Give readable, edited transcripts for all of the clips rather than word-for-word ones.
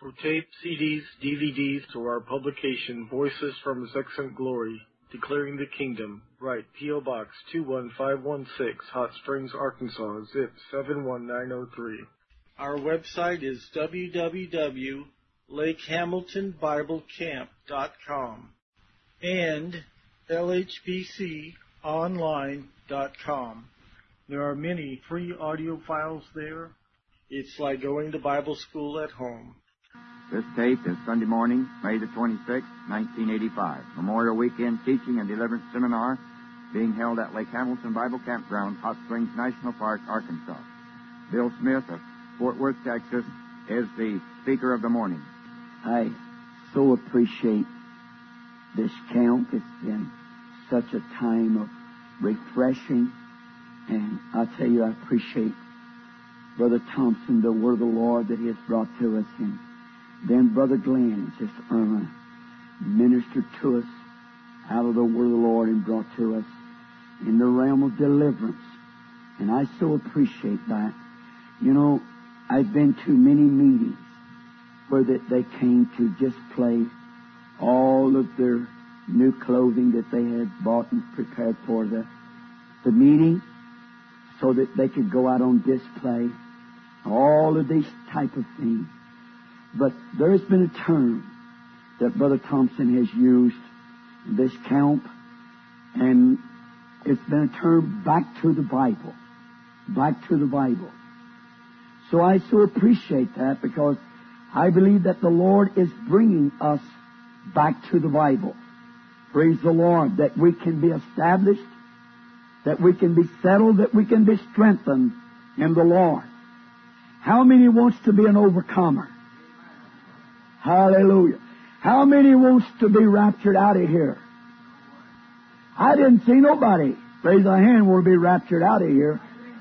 For tape, CDs, DVDs, or our publication, Voices from His Excellent Glory, Declaring the Kingdom, write P.O. Box 21516, Hot Springs, Arkansas, zip 71903. Our website is www.lakehamiltonbiblecamp.com and lhbconline.com. There are many free audio files there. It's like going to Bible school at home. This tape is Sunday morning, May the 26th, 1985. Memorial Weekend Teaching and Deliverance Seminar being held at Lake Hamilton Bible Campground, Hot Springs National Park, Arkansas. Bill Smith of Fort Worth, Texas, is the speaker of the morning. I so appreciate this camp. It's been such a time of refreshing. And I tell you, I appreciate Brother Thompson, the Word of the Lord that he has brought to us. And then Brother Glenn has just ministered to us out of the Word of the Lord and brought to us in the realm of deliverance. And I so appreciate that. You know, I've been to many meetings where they came to just play all of their new clothing that they had bought and prepared for the meeting so that they could go out on display. All of these type of things. But there's been a term that Brother Thompson has used in this camp, and it's been a term back to the Bible. Back to the Bible. So I so appreciate that because I believe that the Lord is bringing us back to the Bible. Praise the Lord, that we can be established, that we can be settled, that we can be strengthened in the Lord. How many wants to be an overcomer? Hallelujah. How many wants to be raptured out of here? I didn't see nobody raise a hand want to be raptured out of here.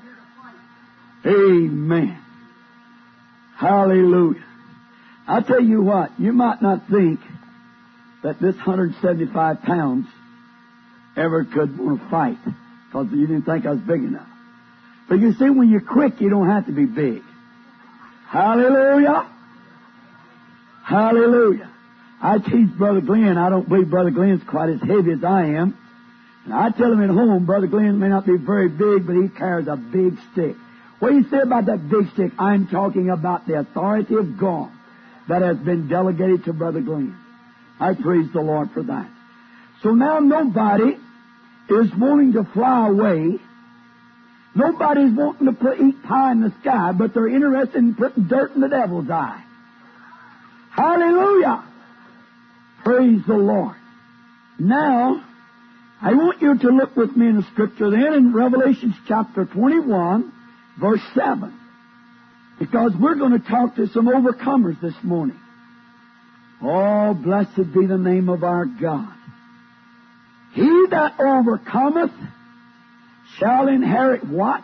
Amen. Hallelujah. I tell you what, you might not think that this 175 pounds ever could want to fight because you didn't think I was big enough. But you see, when you're quick, you don't have to be big. Hallelujah. Hallelujah. I teach Brother Glenn. I don't believe Brother Glenn's quite as heavy as I am. And I tell him at home, Brother Glenn may not be very big, but he carries a big stick. What do you say about that big stick? I'm talking about the authority of God that has been delegated to Brother Glenn. I praise the Lord for that. So now nobody is wanting to fly away. Nobody's wanting to eat pie in the sky, but they're interested in putting dirt in the devil's eye. Hallelujah! Praise the Lord. Now, I want you to look with me in the Scripture then in Revelation chapter 21, verse 7. Because we're going to talk to some overcomers this morning. Oh, blessed be the name of our God. He that overcometh shall inherit what?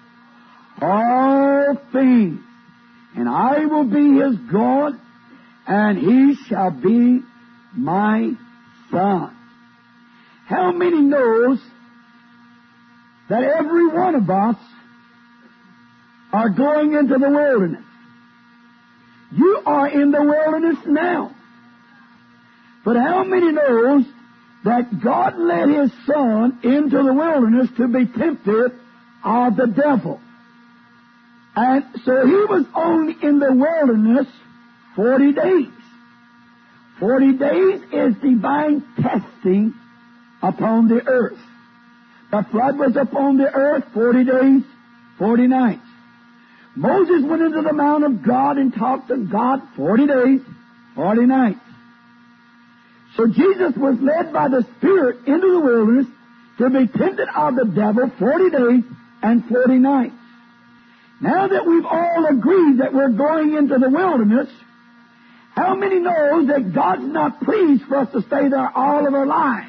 All things. And I will be his God, and he shall be my son. How many knows that every one of us are going into the wilderness? You are in the wilderness now. But how many knows that God led His Son into the wilderness to be tempted of the devil? And so He was only in the wilderness 40 days. 40 days is divine testing upon the earth. The flood was upon the earth 40 days, 40 nights. Moses went into the Mount of God and talked to God 40 days, 40 nights. So Jesus was led by the Spirit into the wilderness to be tempted of the devil 40 days and 40 nights. Now that we've all agreed that we're going into the wilderness, how many know that God's not pleased for us to stay there all of our lives?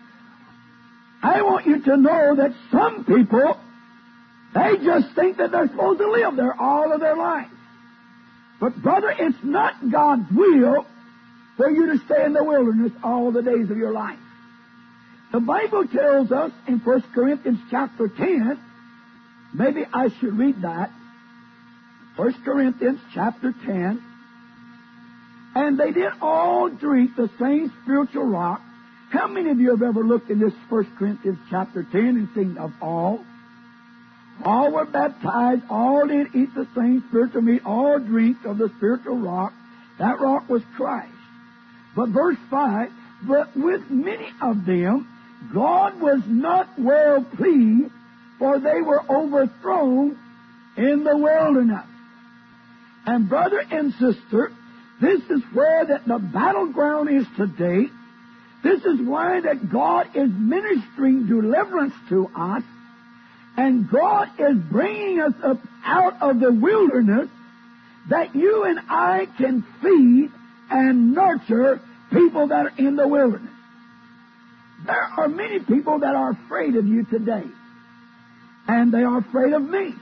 I want you to know that some people, they just think that they're supposed to live there all of their life. But brother, it's not God's will for you to stay in the wilderness all the days of your life. The Bible tells us in 1 Corinthians chapter 10, maybe I should read that. 1 Corinthians chapter 10 And they did all drink the same spiritual rock. How many of you have ever looked in this 1 Corinthians chapter 10 and seen of all? All were baptized, all did eat the same spiritual meat, all drink of the spiritual rock. That rock was Christ. But verse 5, but with many of them, God was not well pleased, for they were overthrown in the wilderness. And brother and sister, this is where that the battleground is today. This is why that God is ministering deliverance to us. And God is bringing us up out of the wilderness that you and I can feed and nurture people that are in the wilderness. There are many people that are afraid of you today. And they are afraid of me.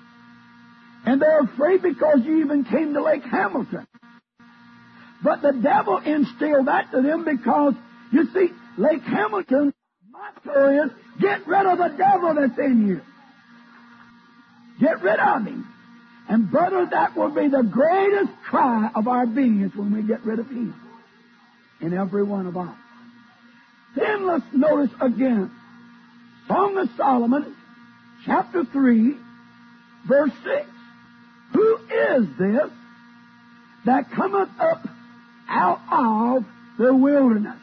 And they're afraid because you even came to Lake Hamilton. But the devil instilled that to them because, you see, Lake Hamilton's motto is, get rid of the devil that's in you. Get rid of him. And brother, that will be the greatest cry of our being is when we get rid of him. In every one of us. Then let's notice again, Song of Solomon, chapter 3, verse 6. Who is this that cometh up out of the wilderness?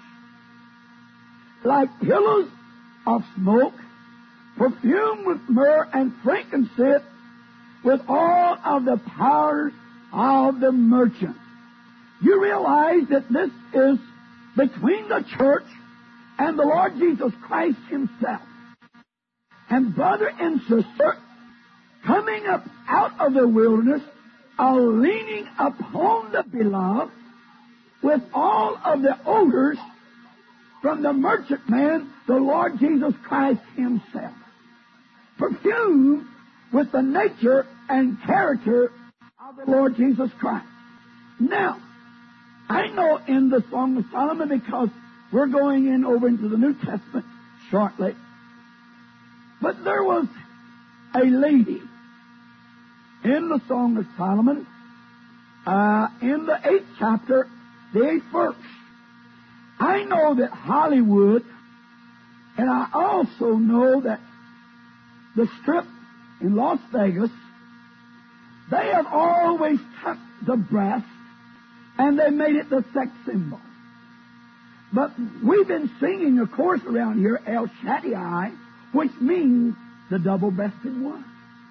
Like pillars of smoke, perfumed with myrrh and frankincense, with all of the powers of the merchant. You realize that this is between the church and the Lord Jesus Christ himself. And brother and sister, coming up out of the wilderness, are leaning upon the beloved with all of the odors from the merchantman, the Lord Jesus Christ himself. Perfumed with the nature and character of the Lord Jesus Christ. Now, I know in the Song of Solomon, because we're going in over into the New Testament shortly, but there was a lady in the Song of Solomon, in the 8th chapter, the 8th verse. I know that Hollywood, and I also know that the Strip in Las Vegas, they have always tucked the breast and they made it the sex symbol. But we've been singing, of course, around here, El Shaddai, which means the double-breasted one.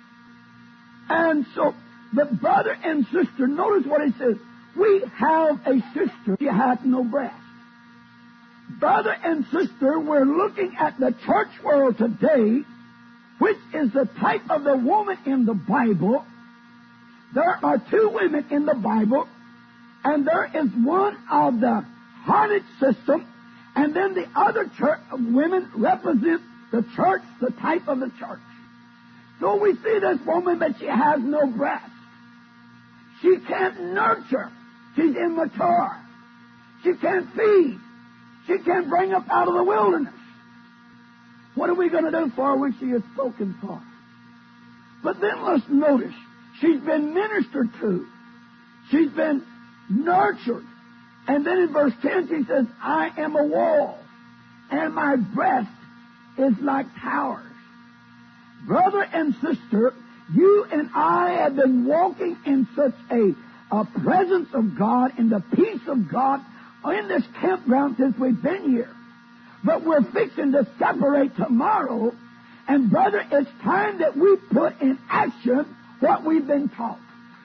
And so, but brother and sister, notice what it says. We have a sister, she hath no breast. Brother and sister, we're looking at the church world today, which is the type of the woman in the Bible. There are two women in the Bible, and there is one of the harlot system, and then the other church of women represent the church, the type of the church. So we see this woman, but she has no breast. She can't nurture. She's immature. She can't feed. She can't bring up out of the wilderness. What are we going to do for her when she is spoken for? But then let's notice, she's been ministered to. She's been nurtured. And then in verse 10 she says, I am a wall, and my breast is like towers. Brother and sister, you and I have been walking in such a presence of God, in the peace of God, in this campground since we've been here. But we're fixing to separate tomorrow. And brother, it's time that we put in action what we've been taught.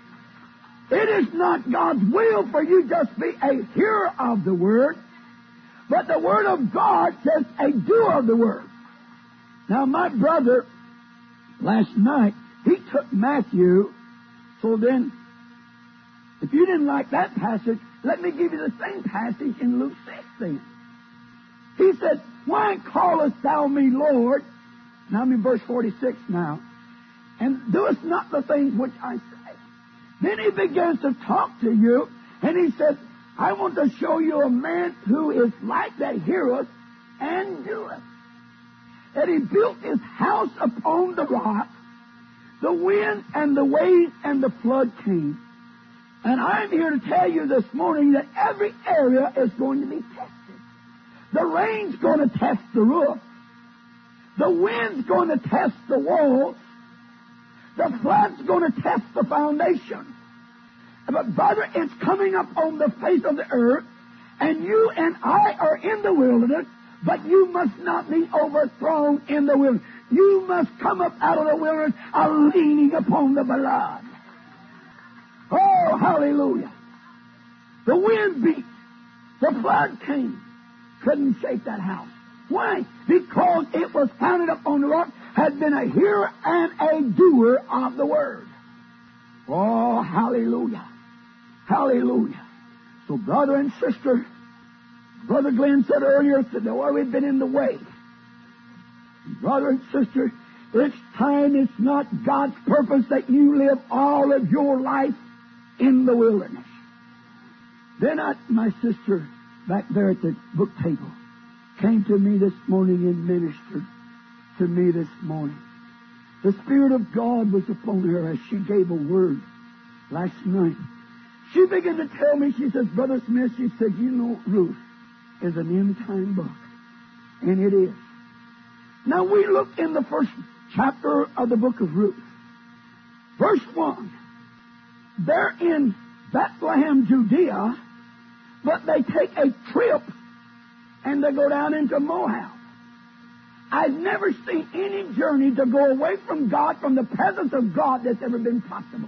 It is not God's will for you just be a hearer of the Word, but the Word of God says a doer of the Word. Now, my brother, last night, he took Matthew, so then, if you didn't like that passage, let me give you the same passage in Luke 16. He said, why callest thou me Lord? Now I'm in verse 46 now. And doest not the things which I say. Then he begins to talk to you, and he said, I want to show you a man who is like that heareth and doeth. And he built his house upon the rock. The wind and the waves and the flood came, And I'm here to tell you this morning that every area is going to be tested. The rain's going to test the roof. The wind's going to test the walls. The flood's going to test the foundation. But, brother, it's coming up on the face of the earth, and you and I are in the wilderness, but you must not be overthrown in the wilderness. You must come up out of the wilderness leaning upon the blood. Oh, hallelujah. The wind beat. The flood came. Couldn't shake that house. Why? Because it was founded upon the rock, had been a hearer and a doer of the word. Oh, hallelujah. Hallelujah. So, brother and sister, Brother Glenn said earlier, we've been in the way. Brother and sister, it's time, it's not God's purpose that you live all of your life in the wilderness. Then my sister back there at the book table came to me this morning and ministered to me this morning. The Spirit of God was upon her as she gave a word last night. She began to tell me, she says, Brother Smith, she said, you know, Ruth is an end-time book. And it is. Now we look in the first chapter of the book of Ruth. Verse 1. They're in Bethlehem, Judea, but they take a trip and they go down into Moab. I've never seen any journey to go away from God, from the presence of God, that's ever been profitable.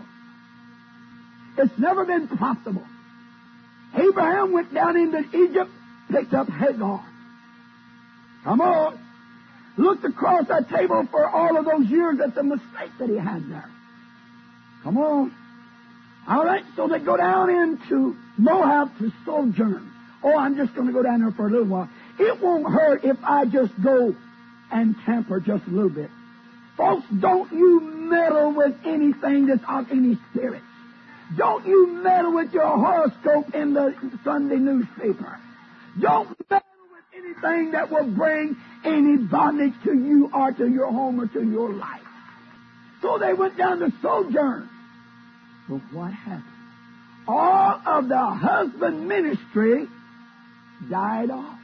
It's never been profitable. Abraham went down into Egypt, picked up Hagar. Come on. Looked across that table for all of those years at the mistake that he had there. Come on. All right, so they go down into Moab to sojourn. Oh, I'm just going to go down there for a little while. It won't hurt if I just go and tamper just a little bit. Folks, don't you meddle with anything that's of any spirit. Don't you meddle with your horoscope in the Sunday newspaper. Don't meddle with anything that will bring any bondage to you or to your home or to your life. So they went down to sojourn. But what happened? All of the husband ministry died off.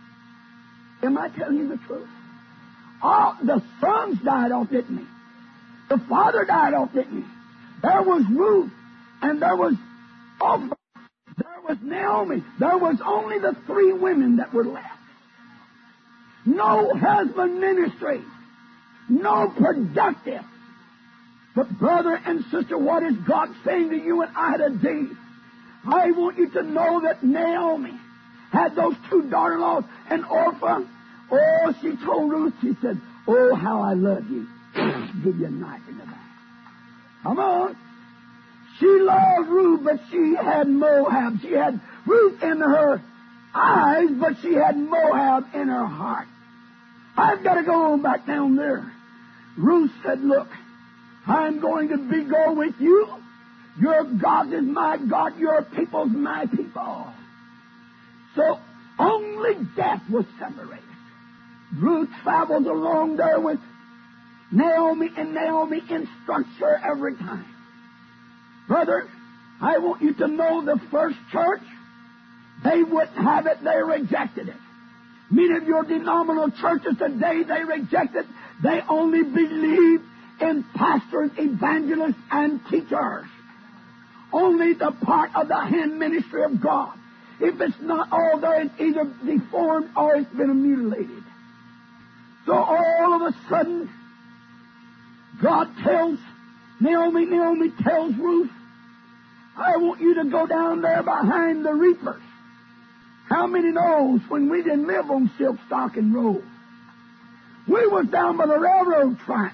Am I telling you the truth? All the sons died off, didn't they? The father died off, didn't he? There was Ruth, and there was Orpah, there was Naomi. There was only the three women that were left. No husband ministry. No productive. But brother and sister, what is God saying to you and I today? I want you to know that Naomi had those two daughter-in-laws, and Orpah, oh, she told Ruth, she said, oh, how I love you. Give you a knife in the back. Come on. She loved Ruth, but she had Moab. She had Ruth in her eyes, but she had Moab in her heart. I've got to go on back down there. Ruth said, look, I'm going to go with you. Your God is my God. Your people's my people. So only death was separated. Ruth travels along there with Naomi, and Naomi instructs her every time. Brother, I want you to know the first church, they wouldn't have it. They rejected it. Many of your denominational churches today, they reject it. They only believe in pastors, evangelists, and teachers. Only the part of the hand ministry of God. If it's not all there, it's either deformed or it's been mutilated. So all of a sudden, God tells Naomi tells Ruth, I want you to go down there behind the reapers. How many knows when we didn't live on Silk Stocking Road? We was down by the railroad track.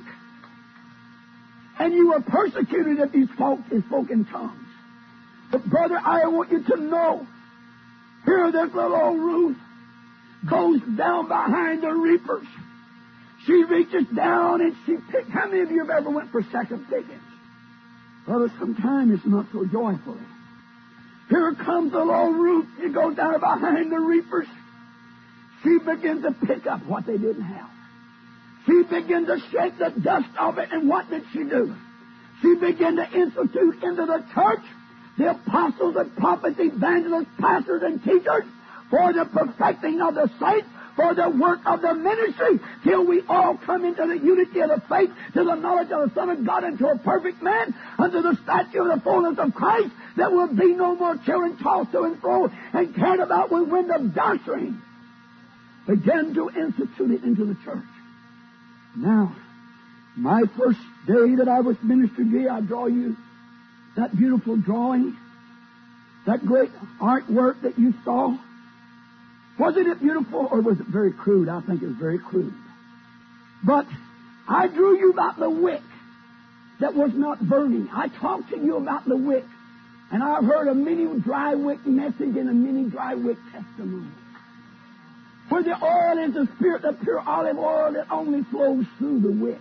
And you were persecuted if you spoke in tongues. But brother, I want you to know, here this little old Ruth goes down behind the reapers. She reaches down and she picks. How many of you have ever went for second pickings? Brother, sometimes it's not so joyful. Here comes the little Ruth. She goes down behind the reapers. She begins to pick up what they didn't have. She began to shake the dust of it, and what did she do? She began to institute into the church the apostles and prophets, evangelists, pastors, and teachers, for the perfecting of the saints, for the work of the ministry, till we all come into the unity of the faith, to the knowledge of the Son of God, and to a perfect man, unto the stature of the fullness of Christ, that will be no more children tossed to and fro and carried about with wind of doctrine. Began to institute it into the church. Now, my first day that I was ministered here, I draw you that beautiful drawing, that great artwork that you saw. Wasn't it beautiful, or was it very crude? I think it was very crude. But I drew you about the wick that was not burning. I talked to you about the wick. And I've heard a mini dry wick message and a mini dry wick testimony. For the oil is the spirit, the pure olive oil that only flows through the wick.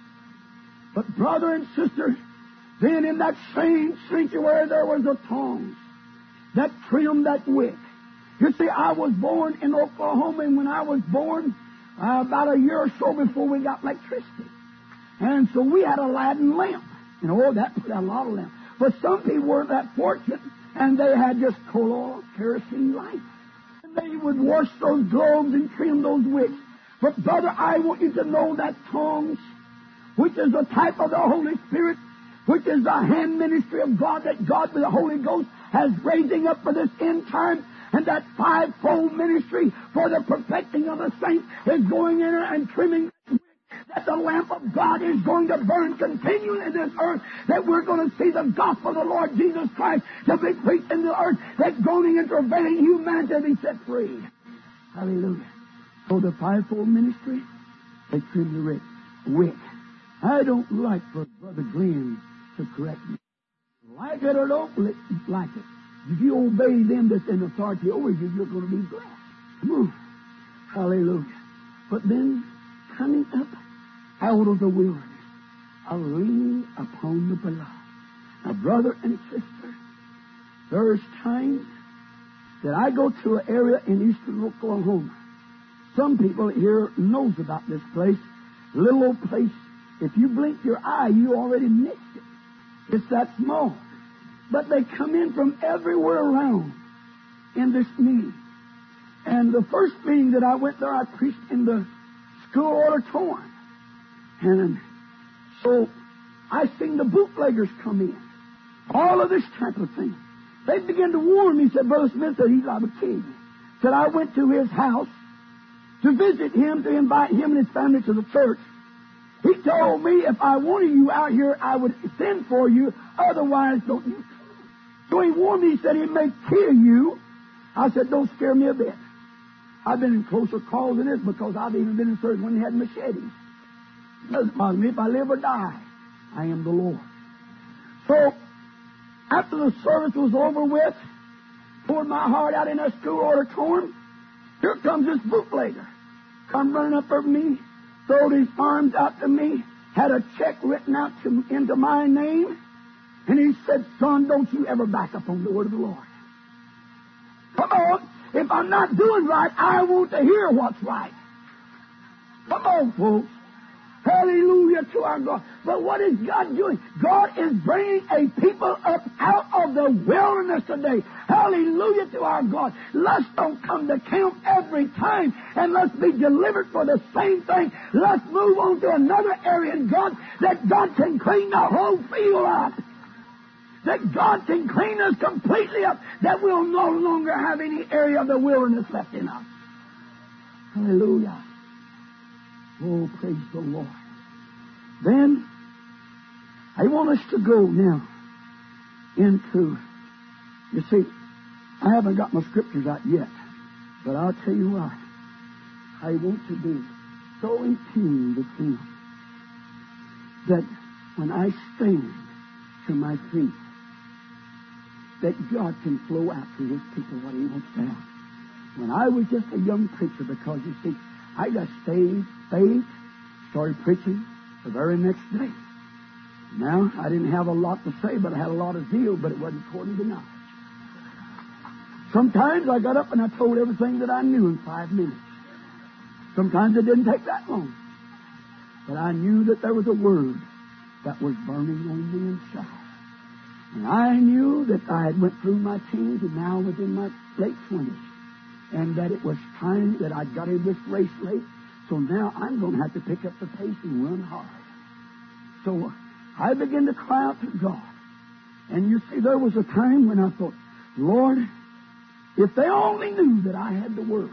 But brother and sister, then in that same sanctuary there was a tongs that trimmed that wick. You see, I was born in Oklahoma, and when I was born, about a year or so before we got electricity. And so we had a Aladdin lamp. You know, that put out a lot of lamps. But some people weren't that fortunate, and they had just coal oil, kerosene lights. And they would wash those globes and trim those wicks. But brother, I want you to know that tongues, which is a type of the Holy Spirit, which is the hand ministry of God, that God with the Holy Ghost has raising up for this end time. And that fivefold ministry for the perfecting of the saints is going in and trimming that the lamp of God is going to burn continually in this earth, that we're going to see the gospel of the Lord Jesus Christ to be preached in the earth, that groaning and travailing humanity to be set free. Hallelujah. So the fivefold ministry, they trim the wick. I don't like for Brother Glenn to correct me. Like it or don't like it. If you obey them that's in authority over you, you're going to be blessed. Come on. Hallelujah. But then, coming up out of the wilderness, a lean upon the beloved. Now, brother and sister, there's times that I go to an area in eastern Oklahoma. Some people here knows about this place. Little old place. If you blink your eye, you already missed it. It's that small. But they come in from everywhere around in this meeting. And the first meeting that I went there, I preached in the school auditorium. And so I seen the bootleggers come in. All of this type of thing. They began to warn me. Said, Brother Smith said he's like a king. Said I went to his house to visit him, to invite him and his family to the church. He told me if I wanted you out here, I would send for you. Otherwise, don't you. So he warned me. He said he may kill you. I said, don't scare me a bit. I've been in closer calls than this because I've even been in service when they had machetes. It doesn't bother me if I live or die. I am the Lord. So, after the service was over with, poured my heart out in that school auditorium, here comes this bootlegger. Come running up at me, throwed his arms out to me, had a check written out into my name, and he said, son, don't you ever back up on the word of the Lord. Come on. If I'm not doing right, I want to hear what's right. Come on, folks. Hallelujah to our God. But what is God doing? God is bringing a people up out of the wilderness today. Hallelujah to our God. Let's don't come to camp every time, and let's be delivered for the same thing. Let's move on to another area in God, that God can clean the whole field up. That God can clean us completely up, that we'll no longer have any area of the wilderness left in us. Hallelujah. Oh, praise the Lord. Then, I want us to go now into, you see, I haven't got my scriptures out yet, but I'll tell you what, I want to be so in tune with Him that when I stand to my feet, that God can flow out to His people what He wants to have. When I was just a young preacher, because you see, I got saved, started preaching the very next day. Now, I didn't have a lot to say, but I had a lot of zeal, but it wasn't according to knowledge. Sometimes I got up and I told everything that I knew in 5 minutes. Sometimes it didn't take that long. But I knew that there was a word that was burning on the inside. And I knew that I had went through my teens and now was in my late 20s. And that it was time that I'd got in this race late. So now I'm going to have to pick up the pace and run hard. So I began to cry out to God. And you see, there was a time when I thought, Lord, if they only knew that I had the Word,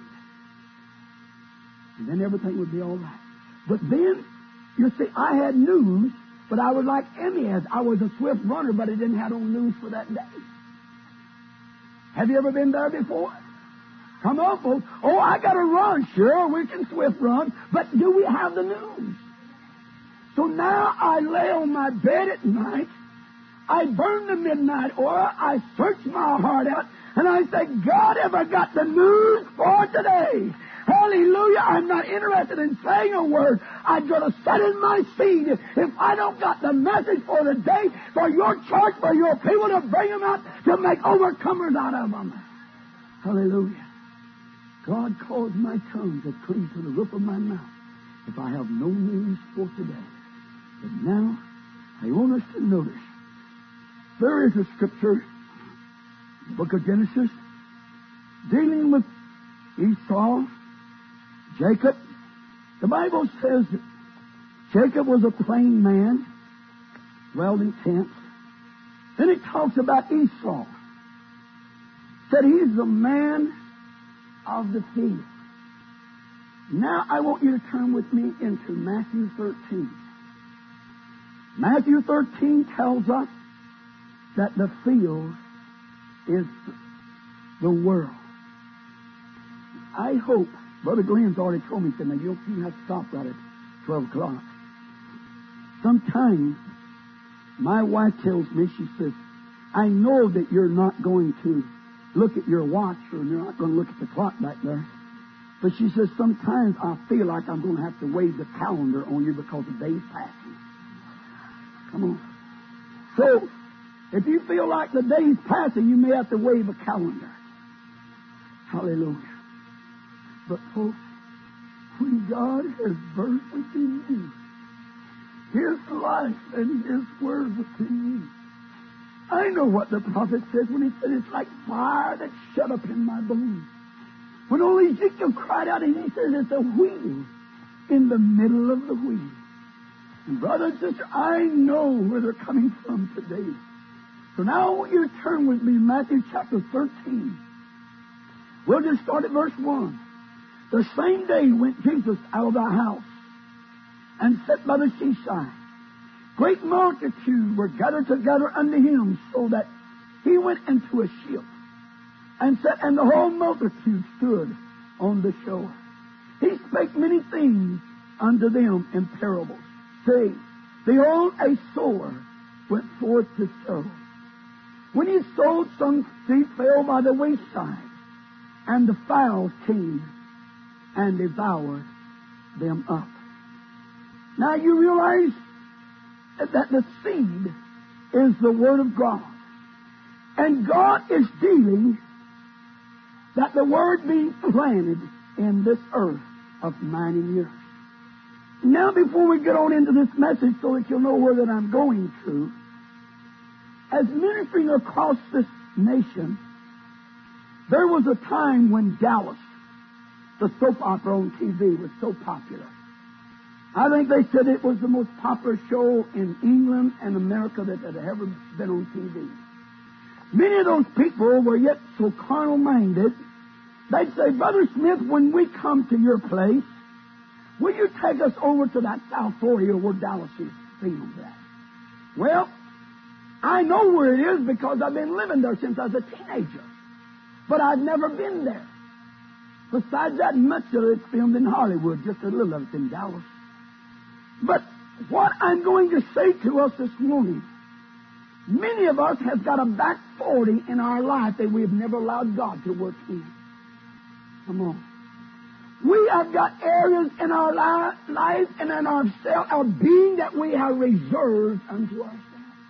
and then everything would be all right. But then, you see, I had news, but I was like Emmaus. I was a swift runner, but I didn't have no news for that day. Have you ever been there before? Come on, folks. Oh, I got to run. Sure, we can swift run, but do we have the news? So now I lay on my bed at night. I burn the midnight oil. I search my heart out, and I say, God, have I got the news for today? Hallelujah. I'm not interested in saying a word. I'd rather sit in my seat if I don't got the message for the day, for your church, for your people to bring them out, to make overcomers out of them. Hallelujah. God caused my tongue to cling to the roof of my mouth if I have no news for today. But now, I want us to notice, there is a scripture, the book of Genesis, dealing with Esau, Jacob. The Bible says that Jacob was a plain man, dwelled in tents. Then it talks about Esau. Said he's a man of the field. Now I want you to turn with me into Matthew 13. Matthew 13 tells us that the field is the world. I hope, Brother Glenn's already told me, he said, now you have to stop right at 12 o'clock. Sometimes my wife tells me, she says, I know that you're not going to look at your watch or you're not going to look at the clock back there. But she says, sometimes I feel like I'm going to have to wave the calendar on you because the day's passing. Come on. So, if you feel like the day's passing, you may have to wave a calendar. Hallelujah. But folks, when God has birthed within you His life and His Word within you, I know what the prophet says when he said it's like fire that's shut up in my bones. When old Ezekiel cried out and he says it's a wheel in the middle of the wheel. And brother and sister, I know where they're coming from today. So now I want you to turn with me to Matthew chapter 13. We'll just start at verse 1. The same day went Jesus out of the house and sat by the seaside. Great multitudes were gathered together unto him, so that he went into a ship and sat, and the whole multitude stood on the shore. He spake many things unto them in parables, saying, Behold, a sower went forth to sow. When he sowed, some seed fell by the wayside, and the fowls came and devoured them up. Now you realize that the seed is the Word of God. And God is dealing that the Word being planted in this earth of 90 years. Now before we get on into this message so that you'll know where that I'm going to, as ministering across this nation, there was a time when Dallas, the soap opera on TV, was so popular. I think they said it was the most popular show in England and America that had ever been on TV. Many of those people were yet so carnal-minded, they'd say, Brother Smith, when we come to your place, will you take us over to that South Florida where Dallas is filmed at? Well, I know where it is because I've been living there since I was a teenager. But I've never been there. Besides that, much of it's filmed in Hollywood, just a little of it's in Dallas. But what I'm going to say to us this morning, many of us have got a back 40 in our life that we have never allowed God to work in. Come on. We have got areas in our lives and in our being that we have reserved unto ourselves.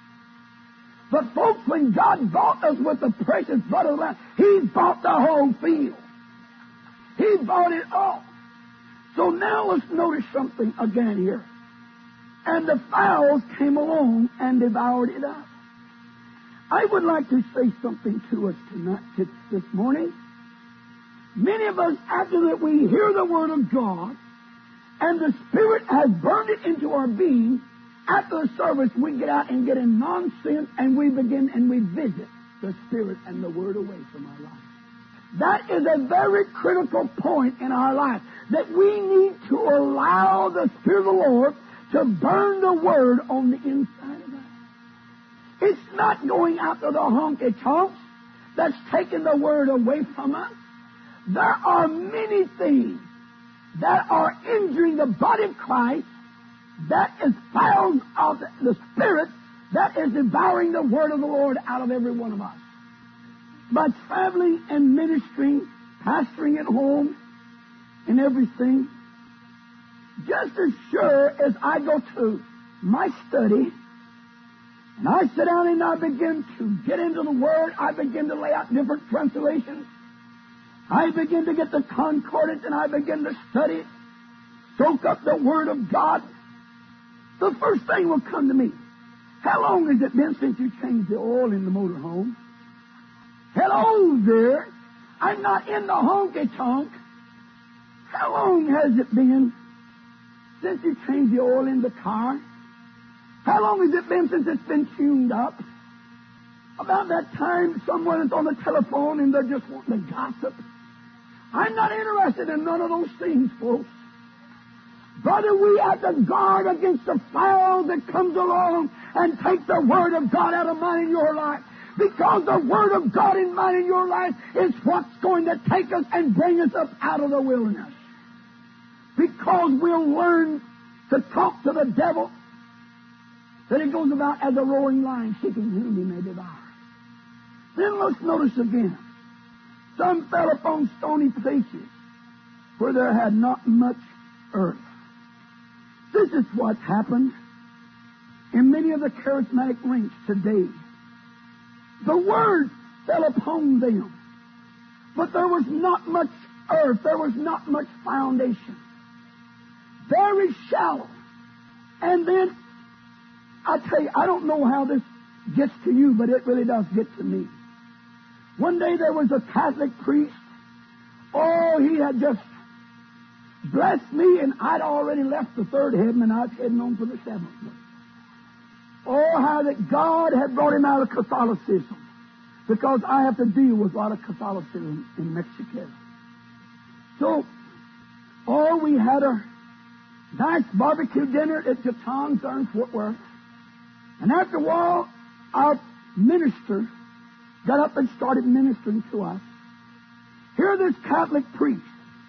But folks, when God bought us with the precious blood of the Lamb, He bought the whole field. He bought it all. So now let's notice something again here. And the fowls came along and devoured it up. I would like to say something to us tonight, this morning. Many of us, after that we hear the Word of God, and the Spirit has burned it into our being, after the service we get out and get in nonsense, and we begin and we visit the Spirit and the Word away from our life. That is a very critical point in our life, that we need to allow the Spirit of the Lord to burn the Word on the inside of us. It's not going after the honky-tonks that's taking the Word away from us. There are many things that are injuring the body of Christ, that is foul of the Spirit, that is devouring the Word of the Lord out of every one of us. By traveling and ministering, pastoring at home, and everything, just as sure as I go to my study, and I sit down and I begin to get into the Word, I begin to lay out different translations, I begin to get the concordance and I begin to study it, soak up the Word of God, the first thing will come to me. How long has it been since you changed the oil in the motorhome? Hello there. I'm not in the honky-tonk. How long has it been since you changed the oil in the car? How long has it been since it's been tuned up? About that time, someone is on the telephone and they're just wanting to gossip. I'm not interested in none of those things, folks. Brother, we have to guard against the foul that comes along and take the Word of God out of mine in your life. Because the Word of God in mine in your life is what's going to take us and bring us up out of the wilderness. Because we'll learn to talk to the devil, that he goes about as a roaring lion, seeking whom he may devour. Then let's notice again. Some fell upon stony places where there had not much earth. This is what happened in many of the charismatic ranks today. The Word fell upon them, but there was not much earth. There was not much foundation. Very shallow. And then, I tell you, I don't know how this gets to you, but it really does get to me. One day there was a Catholic priest. Oh, he had just blessed me, and I'd already left the third heaven, and I was heading on for the seventh one. Oh, how that God had brought him out of Catholicism, because I have to deal with a lot of Catholicism in Mexico. So, we had a nice barbecue dinner at Jaton's there in Fort Worth. And after a while, our minister got up and started ministering to us. Here this Catholic priest,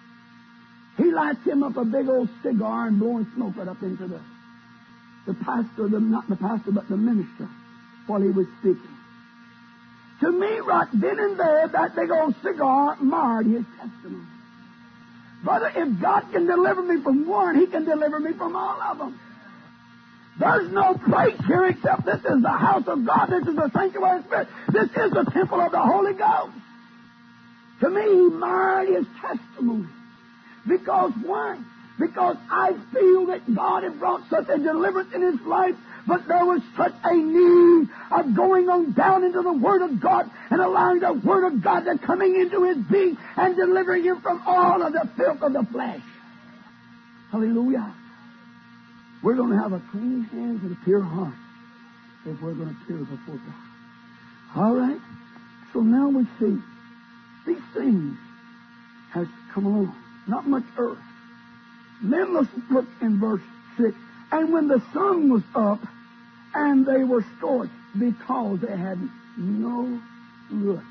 he lights him up a big old cigar and blowing smoke right up into the pastor, not the pastor, but the minister, while he was speaking. To me, right then and there, that big old cigar marred his testimony. Brother, if God can deliver me from one, He can deliver me from all of them. There's no place here except this is the house of God. This is the sanctuary of Spirit. This is the temple of the Holy Ghost. To me, he marred his testimony. Because why? Because I feel that God had brought such a deliverance in his life, but there was such a need of going on down into the Word of God and allowing the Word of God to coming into his being and delivering him from all of the filth of the flesh. Hallelujah. We're going to have a clean hands and a pure heart if we're going to appear before God. All right? So now we see these things has come along. Not much earth. Then let's look in verse 6. And when the sun was up, and they were scorched because they had no root.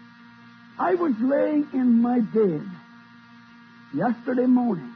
I was laying in my bed yesterday morning.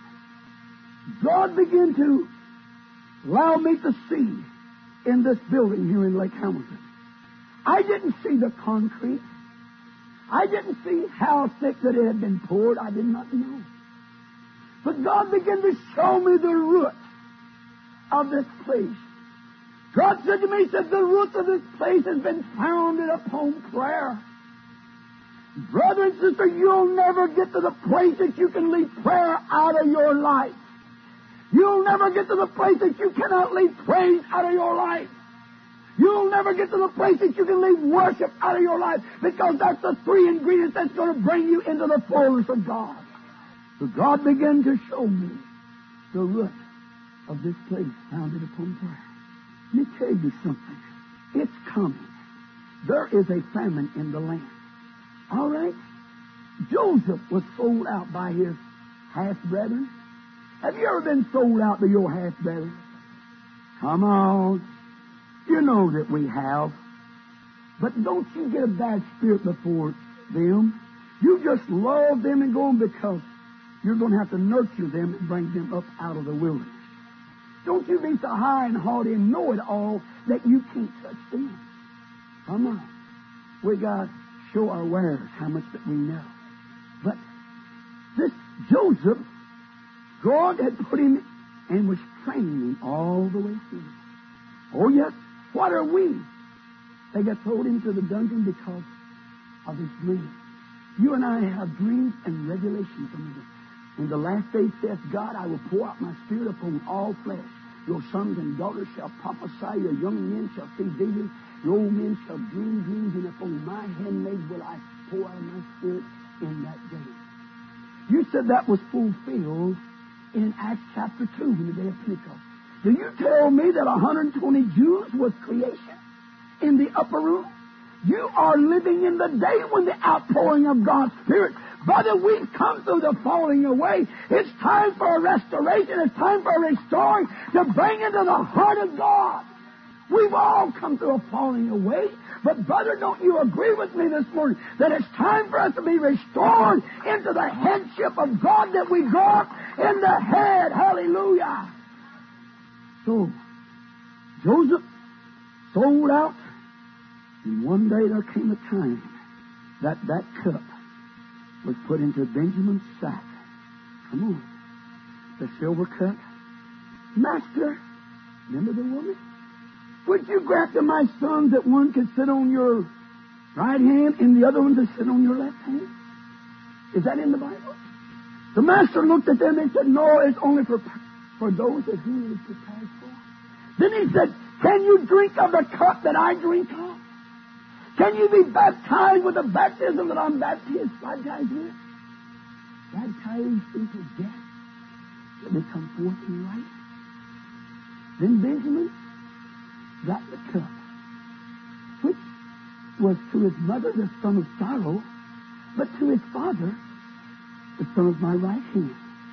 God began to allow me to see in this building here in Lake Hamilton. I didn't see the concrete. I didn't see how thick that it had been poured. I did not know. But God began to show me the root of this place. God said to me, He said, the root of this place has been founded upon prayer. Brother and sister, you'll never get to the place that you can leave prayer out of your life. You'll never get to the place that you cannot leave praise out of your life. You'll never get to the place that you can leave worship out of your life, because that's the three ingredients that's going to bring you into the fullness of God. So God began to show me the root of this place founded upon prayer. Let me tell you something. It's coming. There is a famine in the land. All right? Joseph was sold out by his half-brethren. Have you ever been sold out by your half-brethren? Come on. You know that we have. But don't you get a bad spirit before them. You just love them and go on, because you're going to have to nurture them and bring them up out of the wilderness. Don't you be so high and haughty and know it all that you can't touch them. Come on. We got to show our wares how much that we know. But this Joseph, God had put him and was training him all the way through. Oh, yes. What are we? They got thrown into the dungeon because of his dream. You and I have dreams and revelations from him. In the last days, saith God, I will pour out my spirit upon all flesh. Your sons and daughters shall prophesy. Your young men shall see visions. Your old men shall dream dreams. And upon my handmaids will I pour out my spirit in that day. You said that was fulfilled in Acts chapter 2 in the day of Pentecost. Do you tell me that 120 Jews was creation in the upper room? You are living in the day when the outpouring of God's Spirit. Brother, we've come through the falling away. It's time for a restoration. It's time for a restoring to bring into the heart of God. We've all come through a falling away. But brother, don't you agree with me this morning that it's time for us to be restored into the headship of God, that we go up in the head. Hallelujah. So, Joseph sold out, and one day there came a time that that cup was put into Benjamin's sack. Come on. The silver cup. Master, remember the woman? Would you grant to my sons that one could sit on your right hand and the other one to sit on your left hand? Is that in the Bible? The master looked at them and said, no, it's only for those that he is prepared for. Then he said, can you drink of the cup that I drink of? Can you be baptized with the baptism that I'm baptized with? Baptized into death, that we come forth in life. Then Benjamin got the cup, which was to his mother the son of sorrow, but to his father the son of my right hand.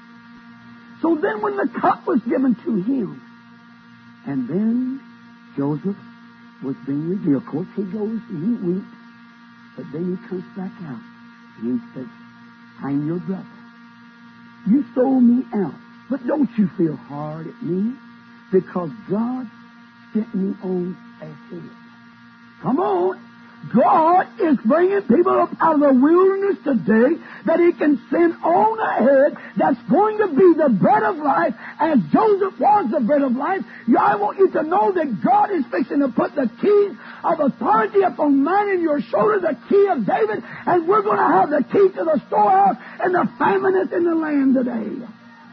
So then when the cup was given to him, and then Joseph was being revealed. Of course, he goes and he weeps, but then he comes back out and he says, I'm your brother. You sold me out, but don't you feel hard at me, because God sent me on ahead. Come on. God is bringing people up out of the wilderness today that He can send on ahead. That's going to be the bread of life, as Joseph was the bread of life. I want you to know that God is fixing to put the keys of authority upon man in your shoulder, the key of David, and we're going to have the key to the storehouse, and the famine is in the land today.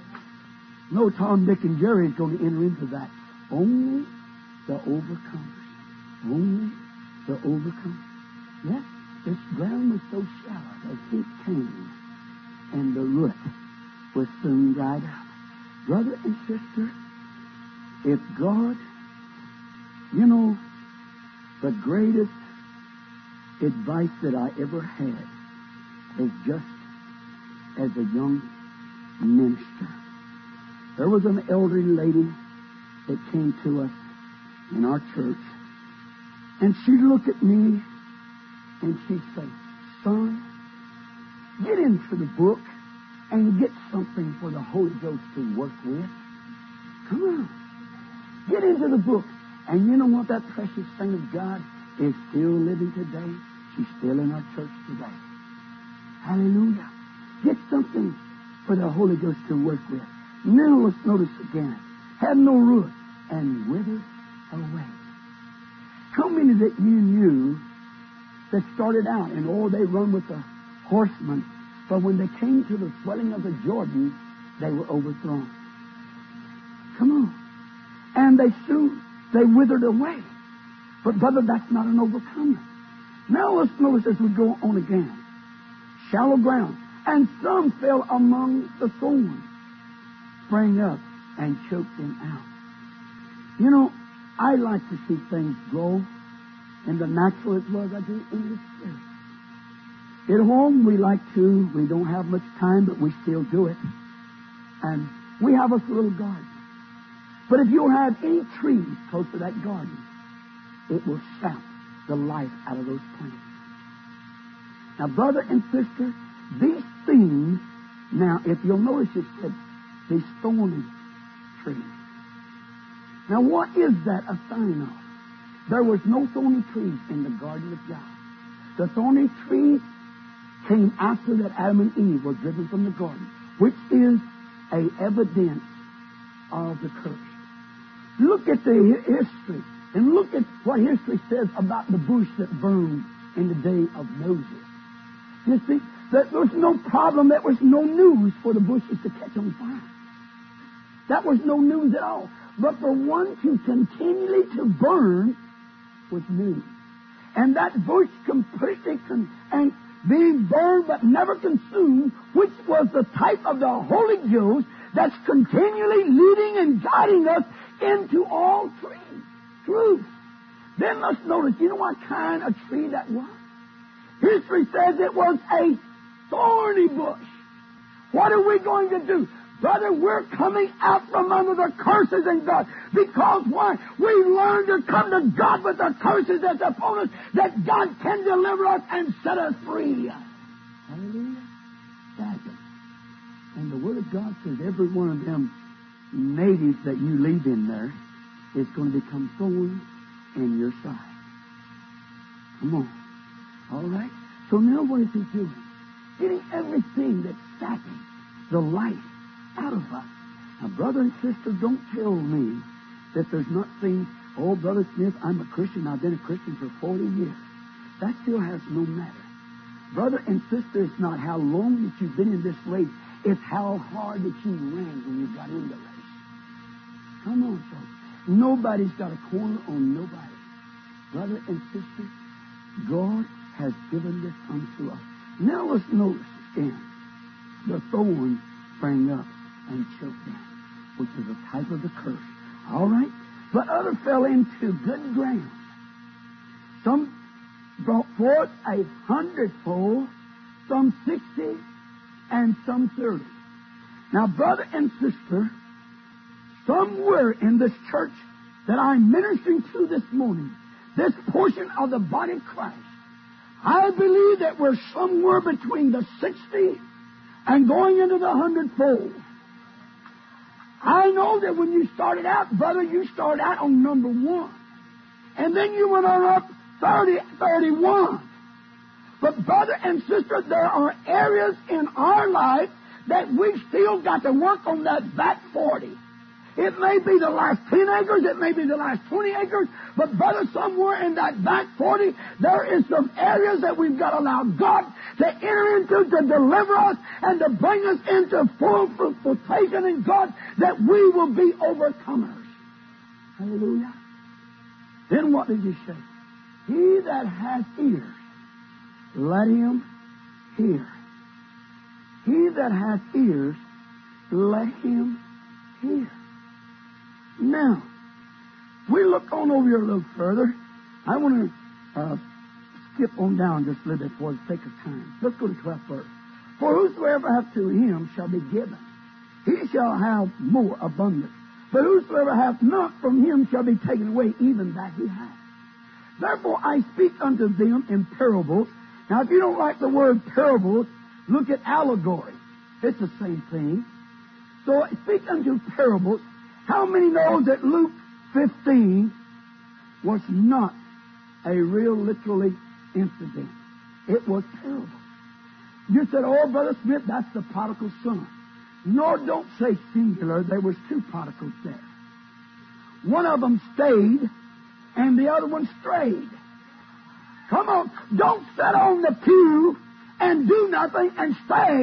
No Tom, Dick, and Jerry is going to enter into that. Only the overcomers. Only the overcomers. Yes, this ground was so shallow, the heat came, and the root was soon dried up. Brother and sister, if God, you know, the greatest advice that I ever had is just as a young minister. There was an elderly lady that came to us in our church, and she looked at me and she said, son, get into the book and get something for the Holy Ghost to work with. Come on. Get into the book. And you know what? That precious thing of God is still living today. She's still in our church today. Hallelujah. Get something for the Holy Ghost to work with. Now let's notice again. Had no root and withered away. How many that you knew that started out and they run with the horsemen, but when they came to the swelling of the Jordan, they were overthrown? Come on. And they withered away. But, brother, that's not an overcomer. Now let's notice as we go on again. Shallow ground. And some fell among the thorns, sprang up, and choked them out. You know, I like to see things grow in the natural as well as I do in the spirit. At home, we don't have much time, but we still do it. And we have us a little garden. But if you have any trees close to that garden, it will sap the life out of those plants. Now, brother and sister, these things, now, if you'll notice it said, these thorny trees. Now, what is that a sign of? There was no thorny trees in the garden of God. The thorny trees came after that Adam and Eve were driven from the garden, which is a evidence of the curse. Look at the history, and look at what history says about the bush that burned in the day of Moses. You see, that there was no problem, there was no news for the bushes to catch on fire. That was no news at all. But for one to continually to burn was news. And that bush completely and being burned but never consumed, which was the type of the Holy Ghost that's continually leading and guiding us into all truth. Then let's notice, you know what kind of tree that was? History says it was a thorny bush. What are we going to do? Brother, we're coming out from under the curses in God. Because why? We learned to come to God with the curses that's upon us, that God can deliver us and set us free. Hallelujah. That's it. And the Word of God says every one of them natives that you leave in there is going to become thorns in your side. Come on. All right? So now what is He doing? Getting everything that's sapping the life out of us. Now, brother and sister, don't tell me that there's not things, oh, Brother Smith, I'm a Christian, I've been a Christian for 40 years. That still has no matter. Brother and sister, it's not how long that you've been in this race, it's how hard that you ran when you got in the race. Come on, folks. Nobody's got a corner on nobody. Brother and sister, God has given this unto us. Now let's notice again. The thorns sprang up and choked them, which is a type of the curse. All right? But others fell into good ground. Some brought forth 100-fold, some 60, and some 30. Now, brother and sister, somewhere in this church that I'm ministering to this morning, this portion of the body of Christ, I believe that we're somewhere between the 60 and going into the 100-fold. I know that when you started out, brother, you started out on number 1. And then you went on up 30, 31. But brother and sister, there are areas in our life that we've still got to work on that back 40. It may be the last 10 acres, it may be the last 20 acres, but brother, somewhere in that back 40, there is some areas that we've got to allow God to enter into, to deliver us, and to bring us into full fruition in God, that we will be overcomers. Hallelujah. Then what did you say? He that has ears, let him hear. He that has ears, let him hear. Now, we look on over here a little further. I want to skip on down just a little bit for the sake of time. Let's go to 12th verse. For whosoever hath to him shall be given. He shall have more abundance. But whosoever hath not, from him shall be taken away, even that he hath. Therefore I speak unto them in parables. Now, if you don't like the word parables, look at allegory. It's the same thing. So I speak unto parables. How many know that Luke 15 was not a real literally incident? It was parable. You said, oh, Brother Smith, that's the prodigal son. No, don't say singular. There was 2 prodigals there. One of them stayed, and the other one strayed. Come on. Don't sit on the pew and do nothing and stay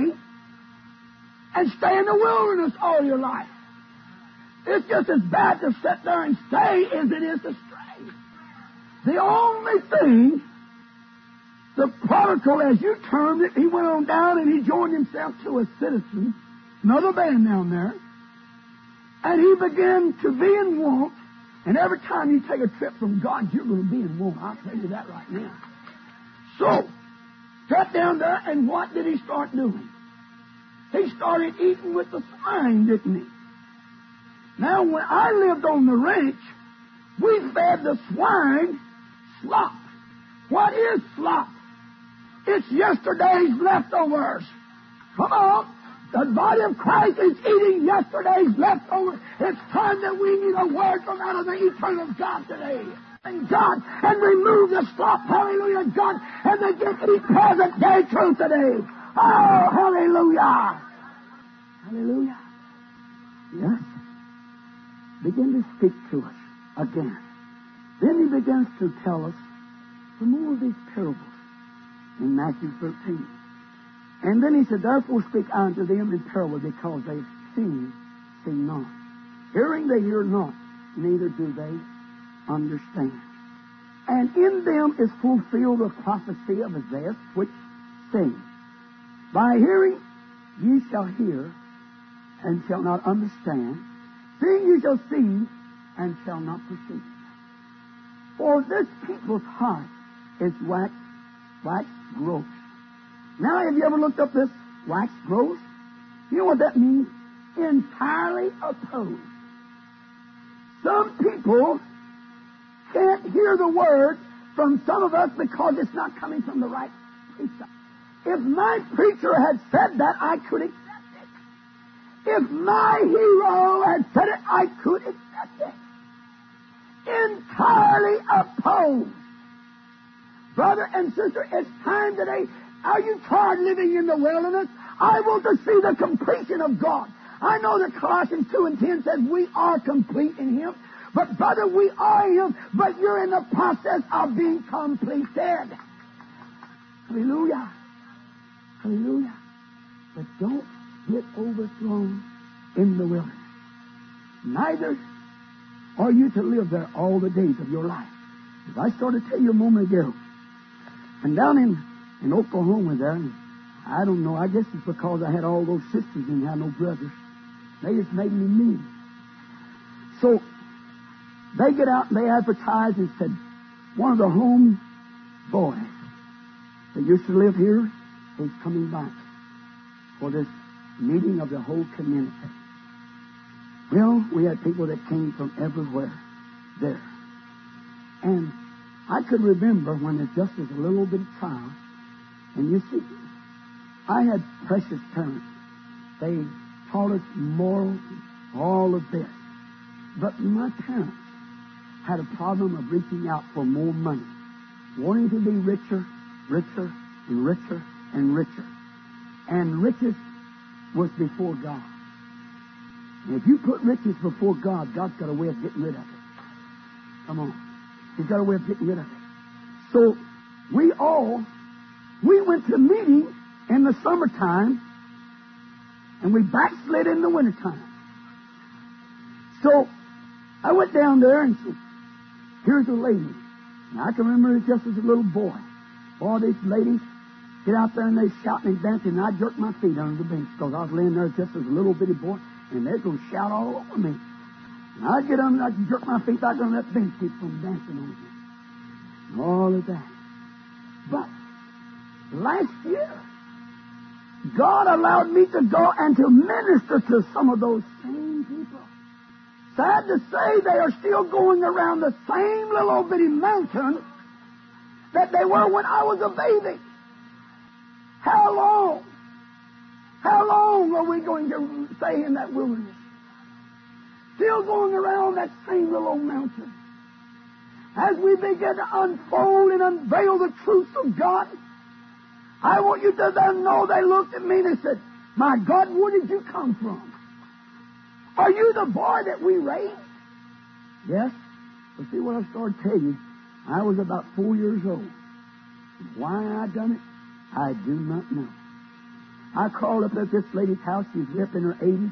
in the wilderness all your life. It's just as bad to sit there and stay as it is to stray. The only thing, the prodigal, as you termed it, he went on down and he joined himself to a citizen, another man down there, and he began to be in want. And every time you take a trip from God, you're going to be in want. I'll tell you that right now. So, got down there, and what did he start doing? He started eating with the swine, didn't he? Now, when I lived on the ranch, we fed the swine slop. What is slop? It's yesterday's leftovers. Come on. The body of Christ is eating yesterday's leftovers. It's time that we need a word from out of the eternal God today. And God, and remove the slop, hallelujah, God, and they get to eat present day truth today. Oh, hallelujah. Hallelujah. Yes. Begin to speak to us again. Then he begins to tell us some more of these parables in Matthew 13. And then he said, therefore speak I unto them in parable, because they see not. Hearing they hear not, neither do they understand. And in them is fulfilled the prophecy of Isaiah, which says, by hearing ye shall hear, and shall not understand. Seeing ye shall see, and shall not perceive. For this people's heart is wax gross. Now, have you ever looked up this wax gross? You know what that means? Entirely opposed. Some people can't hear the word from some of us because it's not coming from the right preacher. If my preacher had said that, I could accept it. If my hero had said it, I could accept it. Entirely opposed. Brother and sister, it's time today. Are you tired living in the wilderness? I want to see the completion of God. I know that Colossians 2 and 10 says we are complete in Him. But brother, we are Him, but you're in the process of being completed. Hallelujah. Hallelujah. But don't get overthrown in the wilderness. Neither are you to live there all the days of your life. As I started to tell you a moment ago, and down in Oklahoma there, and I don't know, I guess it's because I had all those sisters and had no brothers. They just made me mean. So they get out and they advertise and said, one of the home boys that used to live here is coming back for this meeting of the whole community. Well, we had people that came from everywhere there. And I could remember when it's just as a little bitty child, and you see, I had precious parents. They taught us morals, all of this. But my parents had a problem of reaching out for more money, wanting to be richer, richer, and richer, and richer. And riches was before God. And if you put riches before God, God's got a way of getting rid of it. Come on. He's got a way of getting rid of it. So we went to a meeting in the summertime, and we backslid in the wintertime. So I went down there and said, here's a lady. And I can remember it just as a little boy. All these ladies get out there and they shouting and dancing, and I jerked my feet under the bench because I was laying there just as a little bitty boy, and they're going to shout all over me. And I'd get under and I'd jerk my feet back on that bench, keep from dancing on me. And all of that. But last year, God allowed me to go and to minister to some of those same people. Sad to say, they are still going around the same little old bitty mountain that they were when I was a baby. How long? How long are we going to stay in that wilderness? Still going around that same little old mountain. As we begin to unfold and unveil the truths of God, I want you to then know they looked at me and they said, my God, where did you come from? Are you the boy that we raised? Yes. But see what I started to tell you, I was about 4 years old. Why I done it, I do not know. I crawled up at this lady's house. She's up in her 80s.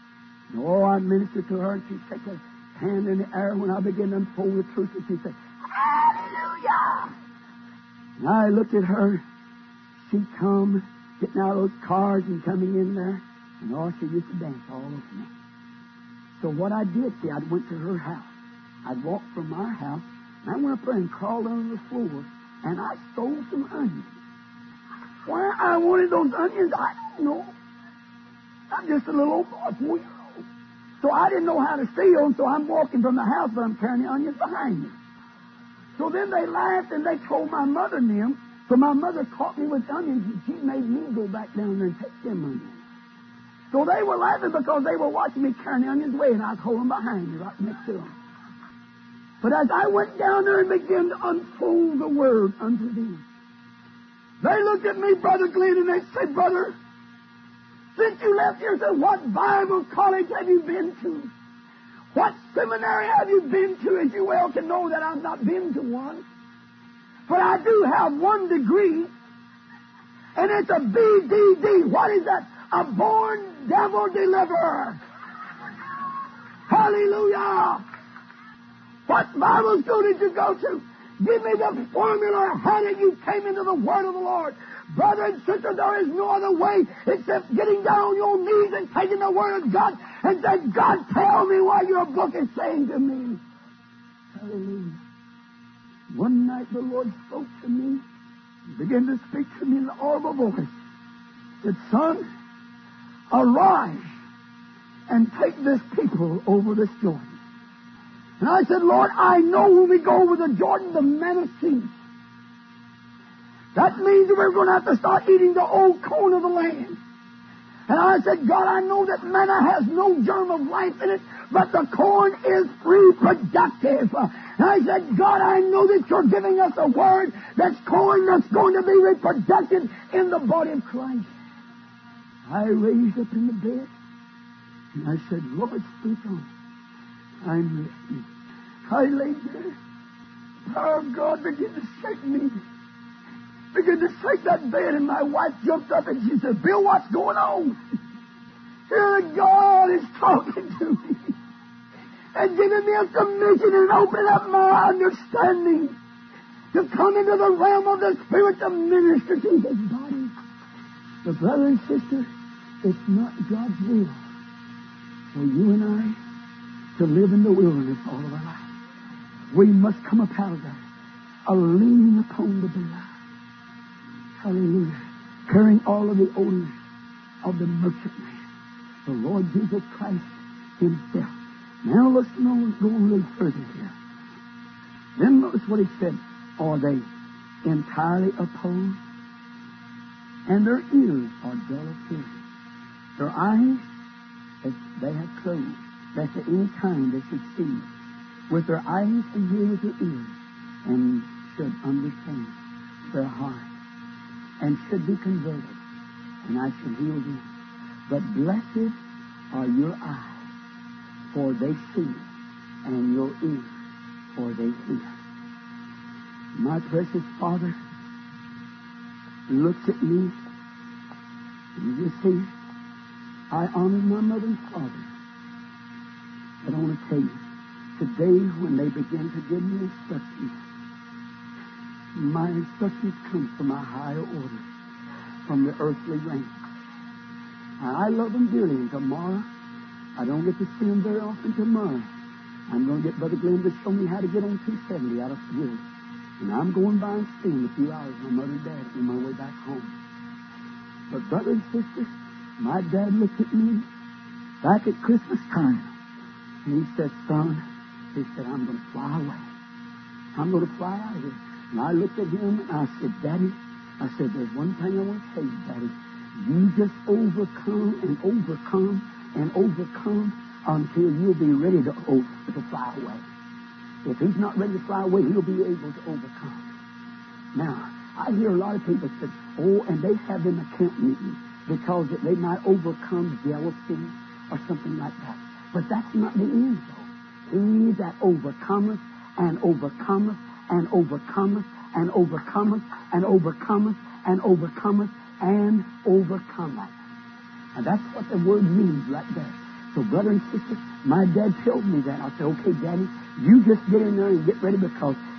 And I ministered to her, and she'd take her hand in the air when I began to unfold the truth, and she'd say, Hallelujah! And I looked at her. She'd come, getting out of those cars and coming in there. And all she used to dance all over me. So what I did, see, I went to her house. I'd walk from my house, and I went up there and crawled under the floor, and I stole some onions. Where I wanted those onions, I don't know. I'm just a little old boy, 4 years old. So I didn't know how to steal, so I'm walking from the house, but I'm carrying the onions behind me. So then they laughed, and they told my mother and them. So my mother caught me with onions, and she made me go back down there and take them onions. So they were laughing because they were watching me carrying the onions away, and I was holding behind me right next to them. But as I went down there and began to unfold the Word unto them, they looked at me, Brother Glenn, and they said, Brother, since you left here, said, what Bible college have you been to? What seminary have you been to? As you well can know that I've not been to one. But I do have one degree, and it's a BDD. What is that? A born devil deliverer. Hallelujah. What Bible school did you go to? Give me the formula. How did you came into the Word of the Lord? Brother and sister, there is no other way except getting down on your knees and taking the Word of God and saying, God, tell me what your book is saying to me. Hallelujah. One night the Lord spoke to me, began to speak to me in the audible voice. He said, Son, arise and take this people over this Jordan. And I said, Lord, I know when we go over the Jordan, the manna ceased. That means that we're going to have to start eating the old corn of the land. And I said, God, I know that manna has no germ of life in it, but the corn is reproductive. And I said, God, I know that you're giving us a word that's corn that's going to be reproductive in the body of Christ. I raised up in the bed, and I said, Lord, speak on. I'm listening. I laid there. Power of God began to shake me. Began to shake that bed, and my wife jumped up and she said, Bill, what's going on? Here God is talking to me and giving me a commission and opening up my understanding to come into the realm of the Spirit to minister to His body. But brother and sister, it's not God's will for you and I to live in the wilderness all of our life. We must come up out of that, a leaning upon the blood. Hallelujah. Carrying all of the odors of the merchantman, the Lord Jesus Christ Himself. Now let's go a little further here. Then notice what He said. Are they entirely opposed? And their ears are dull of hearing. Their eyes, as they have closed, lest at any time they should see with their eyes and hear with their ears, and should understand their heart, and should be converted, and I should heal them. But blessed are your eyes, for they see, and your ears, for they hear. My precious Father looks at me, and you see, I honored my mother and father. But I want to tell you, today when they begin to give me instructions, my instructions come from a higher order, from the earthly realm. And I love them dearly, and tomorrow, I don't get to see them very often tomorrow. I'm going to get Brother Glenn to show me how to get on 270 out of Wood. And I'm going by and spend a few hours with my mother and dad on my way back home. But brother and sister, my dad looked at me back at Christmas time, and he said, Son, he said, I'm going to fly away. I'm going to fly out of here. And I looked at him, and I said, Daddy, I said, there's one thing I want to tell you, Daddy. You just overcome and overcome and overcome until you'll be ready to fly away. If he's not ready to fly away, he'll be able to overcome. Now, I hear a lot of people say, oh, and they have them a camp meeting because they might overcome jealousy or something like that. But that's not the end, though. He that overcometh and overcometh and overcometh and overcometh and overcometh and overcometh and overcometh. And that's what the word means right there. So, brother and sister, my dad told me that. I said, okay, Daddy, you just get in there and get ready because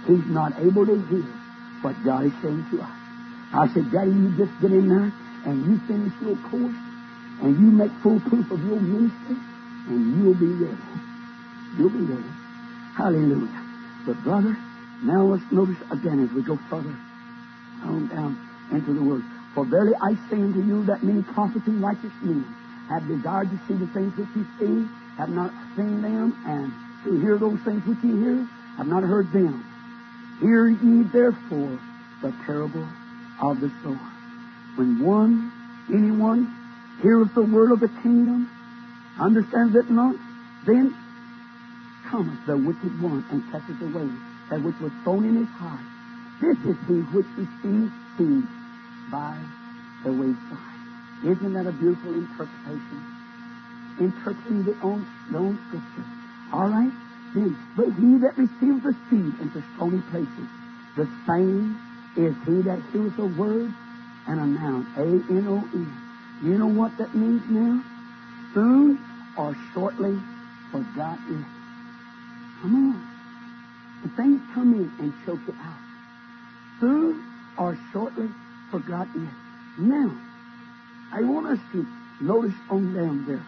He's not able to hear what God is saying to us. I said, Daddy, you just get in there and you finish your course and you make full proof of your ministry and you'll be ready. You'll be ready. Hallelujah. But brother, now let's notice again as we go further on down into the Word. For verily I say unto you that many prophets and righteous men have desired to see the things which you see, have not seen them, and to hear those things which ye hear, have not heard them. Hear ye therefore the parable of the sower. When anyone heareth the word of the kingdom, understands it not, then cometh the wicked one and catcheth away that which was sown in his heart. This is he which receives seed by the wayside. Isn't that a beautiful interpretation? Interpreting the own Scripture. All right? Then, but he that receives the seed into stony places, the same is he that hears the word, and a noun, A-N-O-N. You know what that means now? Soon or shortly forgot it. Come on. The things come in and choke it out. Soon or shortly forgot it. Now, I want us to notice on down there.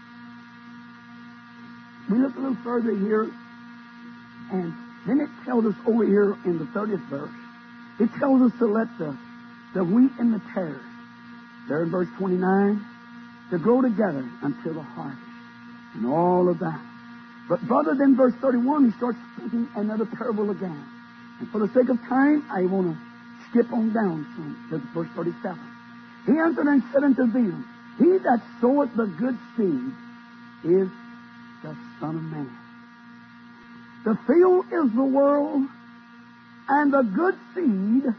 We look a little further here, and then it tells us over here in the 30th verse, it tells us to let the wheat and the tares, there in verse 29, to grow together until the harvest, and all of that. But brother, then verse 31, he starts speaking another parable again. And for the sake of time, I want to skip on down to verse 37. He answered and said unto them, He that soweth the good seed is the Son of Man. The field is the world, and the good seed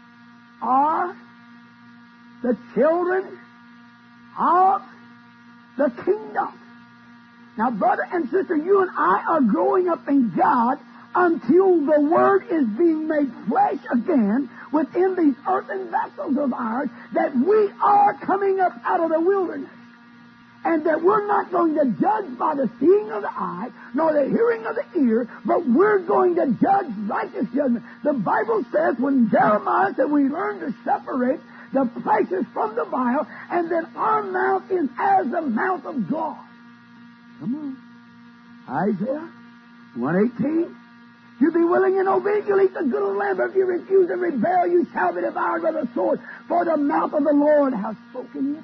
are the children of the kingdom. Now, brother and sister, you and I are growing up in God until the Word is being made flesh again within these earthen vessels of ours, that we are coming up out of the wilderness. And that we're not going to judge by the seeing of the eye, nor the hearing of the ear, but we're going to judge righteous judgment. The Bible says when Jeremiah said we learn to separate the precious from the vile, and then our mouth is as the mouth of God. Come on. Isaiah 1:18. You be willing and obedient, you'll eat the good of the land, but if you refuse and rebel, you shall be devoured by the sword, for the mouth of the Lord has spoken it.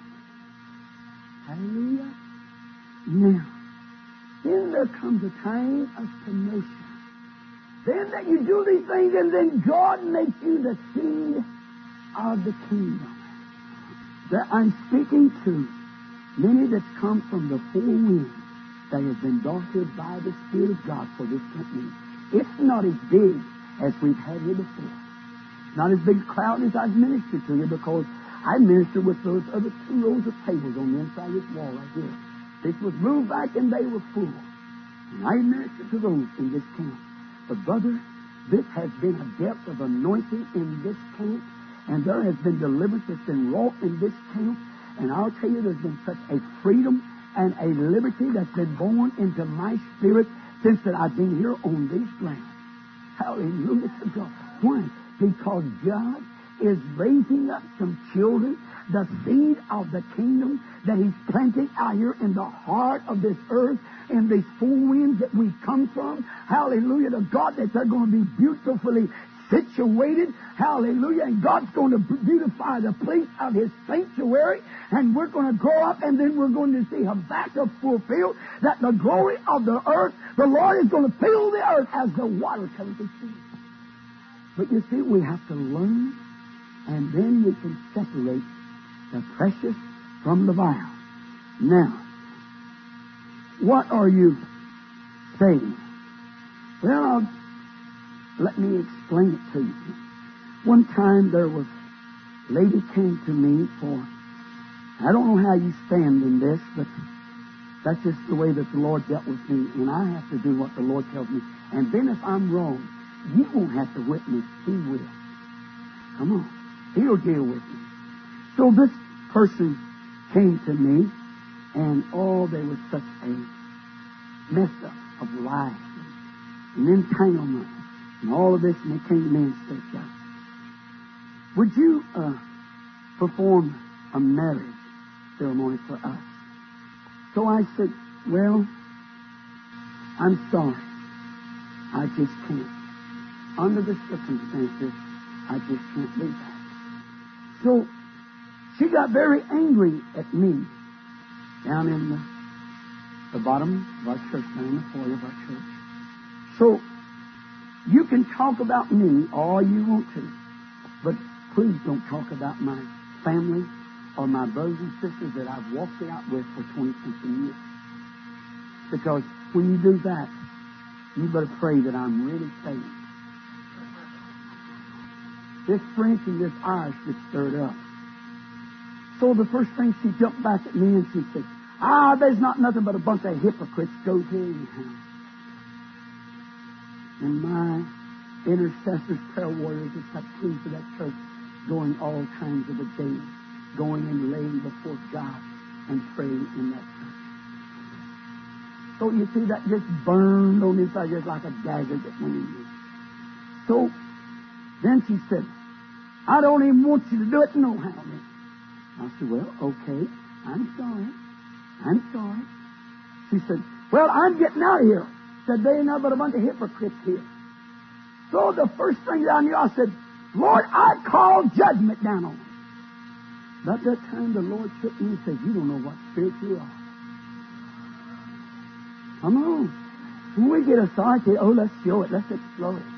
Hallelujah. Now, then there comes a time of promotion. Then that you do these things, and then God makes you the seed of the kingdom. That I'm speaking to many that come from the four winds that have been brought here by the Spirit of God for this company. It's not as big as we've had here before. Not as big a crowd as I've ministered to you, because I ministered with those other 2 rows of tables on the inside of this wall right here. This was moved back and they were full. And I ministered to those in this camp. But brother, this has been a depth of anointing in this camp, and there has been deliverance that's been wrought in this camp. And I'll tell you, there's been such a freedom and a liberty that's been born into my spirit since that I've been here on this ground. Hallelujah to God. Why? Because God is raising up some children, the seed of the kingdom that He's planting out here in the heart of this earth, in these four winds that we come from. Hallelujah to God, that they're going to be beautifully situated. Hallelujah. And God's going to beautify the place of His sanctuary, and we're going to grow up, and then we're going to see Habakkuk fulfilled, that the glory of the earth, the Lord is going to fill the earth as the water comes to sea. But you see, we have to learn, and then we can separate the precious from the vile. Now, what are you saying? Well, let me explain it to you. One time there was a lady came to me for, I don't know how you stand in this, but that's just the way that the Lord dealt with me, and I have to do what the Lord tells me. And then if I'm wrong, you won't have to whip me. He will. Come on. He'll deal with me. So this person came to me, and there was such a mess up of life and entanglement And all of this, and they came to me and said, God, would you perform a marriage ceremony for us? So I said, well, I'm sorry. I just can't. Under the circumstances, I just can't do that. So she got very angry at me down in the bottom of our church, down in the foyer of our church. So you can talk about me all you want to, but please don't talk about my family or my brothers and sisters that I've walked it out with for 20-something years. Because when you do that, you better pray that I'm really saved. This French and this Irish gets stirred up. So the first thing, she jumped back at me and she said, there's not nothing but a bunch of hypocrites goes here anyhow. And my intercessors, prayer warriors, just got keys to that church, going all kinds of a day, going and laying before God and praying in that church. So you see, that just burned on the inside, just like a dagger that went in me. So then she said, I don't even want you to do it no how. I said, well, okay, I'm sorry. She said, well, I'm getting out of here. Said, they ain't nothing but a bunch of hypocrites here. So the first thing that I knew, I said, Lord, I call judgment down on them. About that time, the Lord took me and said, you don't know what spirit you are. Come on. When we get authority, let's show it. Let's explore it.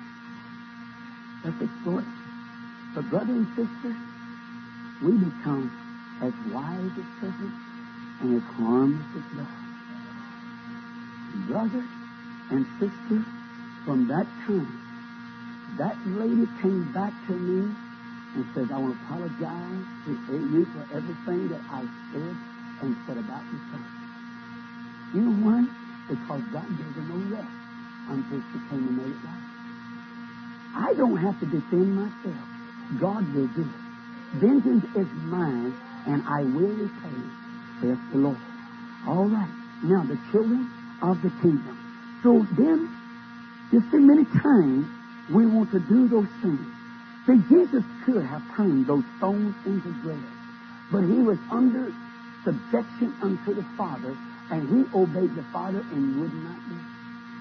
But brother and sister, we become as wise as serpents and as harmless as doves. Brother and sister, from that time, that lady came back to me and says, I want to apologize to you for everything that I said and said about your family. You know why? Because God gave her no rest until she came and made it right. I don't have to defend myself. God will do it. Vengeance is mine, and I will repay, saith the Lord. All right. Now, the children of the kingdom. So then, you see, many times we want to do those things. See, Jesus could have turned those stones into bread, but he was under subjection unto the Father, and he obeyed the Father and would not do it.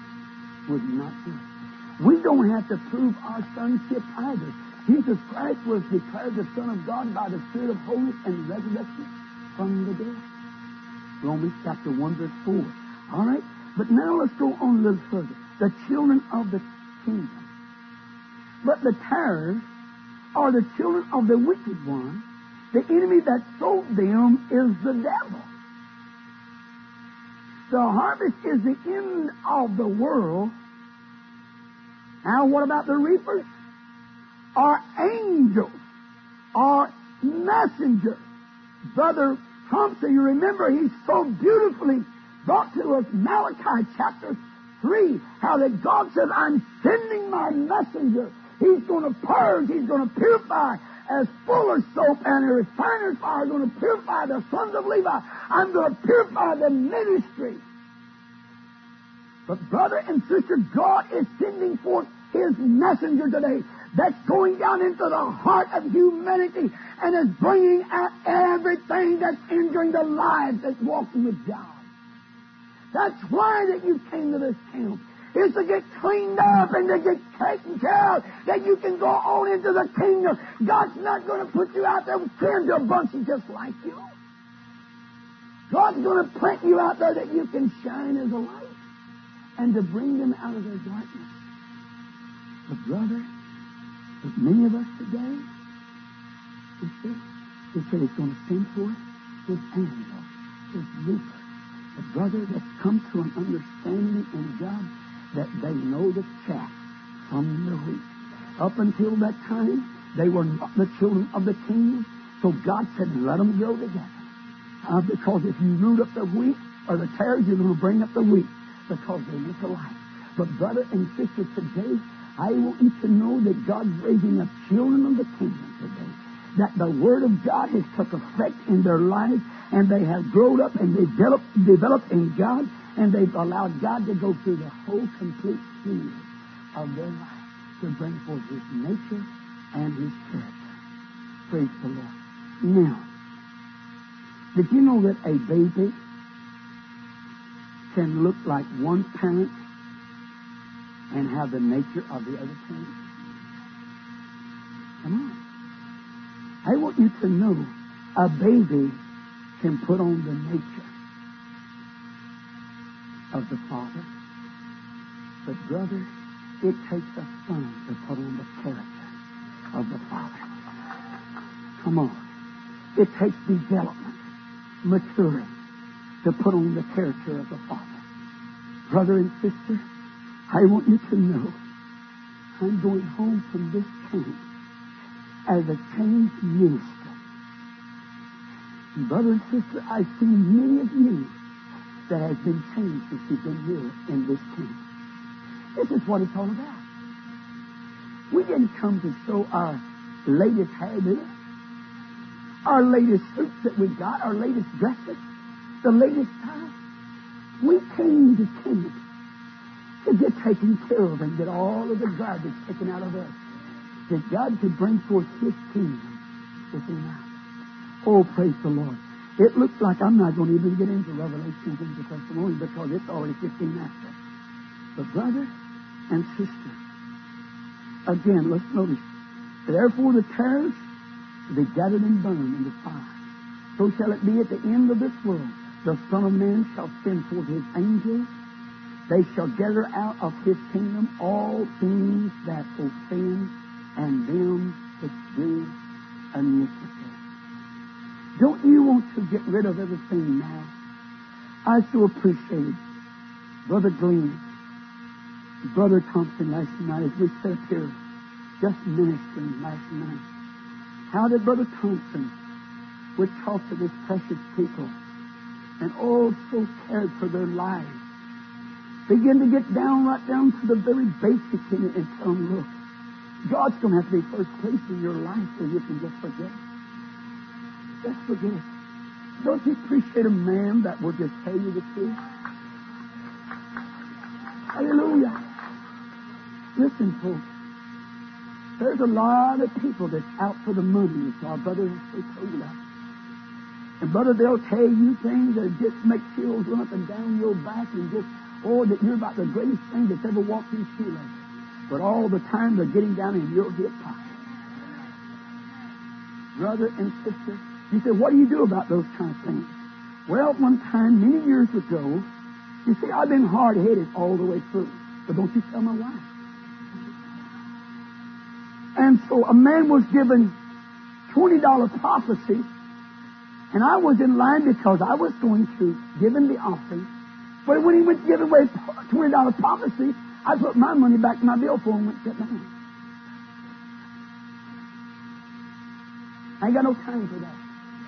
We don't have to prove our sonship either. Jesus Christ was declared the Son of God by the Spirit of holiness and resurrection from the dead. Romans chapter 1, verse 4. All right? But now let's go on a little further. The children of the kingdom. But the tares are the children of the wicked one. The enemy that sowed them is the devil. The harvest is the end of the world. Now, what about the reapers? Are angels, are messengers. Brother Thompson, you remember, he so beautifully brought to us Malachi chapter 3, how that God says, I'm sending my messenger. He's going to purge, he's going to purify, as fuller's soap and a refiner's fire are going to purify the sons of Levi. I'm going to purify the ministry. But brother and sister, God is sending forth his messenger today that's going down into the heart of humanity and is bringing out everything that's injuring the lives that's walking with God. That's why that you came to this camp, is to get cleaned up and to get taken care of, that you can go on into the kingdom. God's not going to put you out there with to a bunch of just like you. God's going to plant you out there that you can shine as a light and to bring them out of their darkness. But brother, but many of us today, he said he's going to send forth his angel, his reaper, a brother that's come to an understanding in God that they know the chaff from the wheat. Up until that time, they were not the children of the kingdom, so God said, let them grow together. Because if you root up the wheat or the tares, you're going to bring up the wheat because they look alike. But brother and sister, today, I want you to know that God's raising up children of the kingdom today. That the Word of God has took effect in their lives, and they have grown up and developed in God, and they've allowed God to go through the whole complete series of their life to bring forth His nature and His character. Praise the Lord. Now, did you know that a baby can look like one parent and have the nature of the other parent? Come on. I want you to know a baby can put on the nature of the father. But brother, it takes a son to put on the character of the father. Come on. It takes development, maturing, to put on the character of the father. Brother and sister, I want you to know I'm going home from this camp as a changed minister. Brother and sister, I've seen many of you that has been changed since you've been here in this camp. This is what it's all about. We didn't come to show our latest hairdo, our latest suits that we got, our latest dresses, the latest style. We came to camp to get taken care of and get all of the garbage taken out of us, that God could bring forth His kingdom within us. Oh, praise the Lord. It looks like I'm not going to even get into Revelation and the testimony because it's already 15 after. But brother and sister, again, let's notice. Therefore the tares shall be gathered and burned in the fire. So shall it be at the end of this world. The Son of Man shall send forth His angels. They shall gather out of His kingdom all things that offend and them which do iniquity. Don't you want to get rid of everything now? I so appreciated Brother Glenn, Brother Thompson last night as we sat here just ministering last night. How did Brother Thompson would talk to this precious people and all so cared for their lives. Begin to get right down to the very basics in it and tell them, look, God's going to have to be first place in your life so you can just forget it. Just forget it. Don't you appreciate a man that will just tell you the truth? Hallelujah. Listen, folks. There's a lot of people that's out for the money, so our brothers they told you that. And brother, they'll tell you things that just make chills run up and down your back and just, that you're about the greatest thing that's ever walked in shoe leather. But all the time they're getting down in your hip pocket. Brother and sister, you say, what do you do about those kind of things? Well, one time, many years ago, you see, I've been hard-headed all the way through. But don't you tell my wife. And so a man was given $20 prophecy, and I was in line because I was going to give him the offering. But when he went to give away $20 prophecy, I put my money back in my billfold and went to sit down. I ain't got no time for that.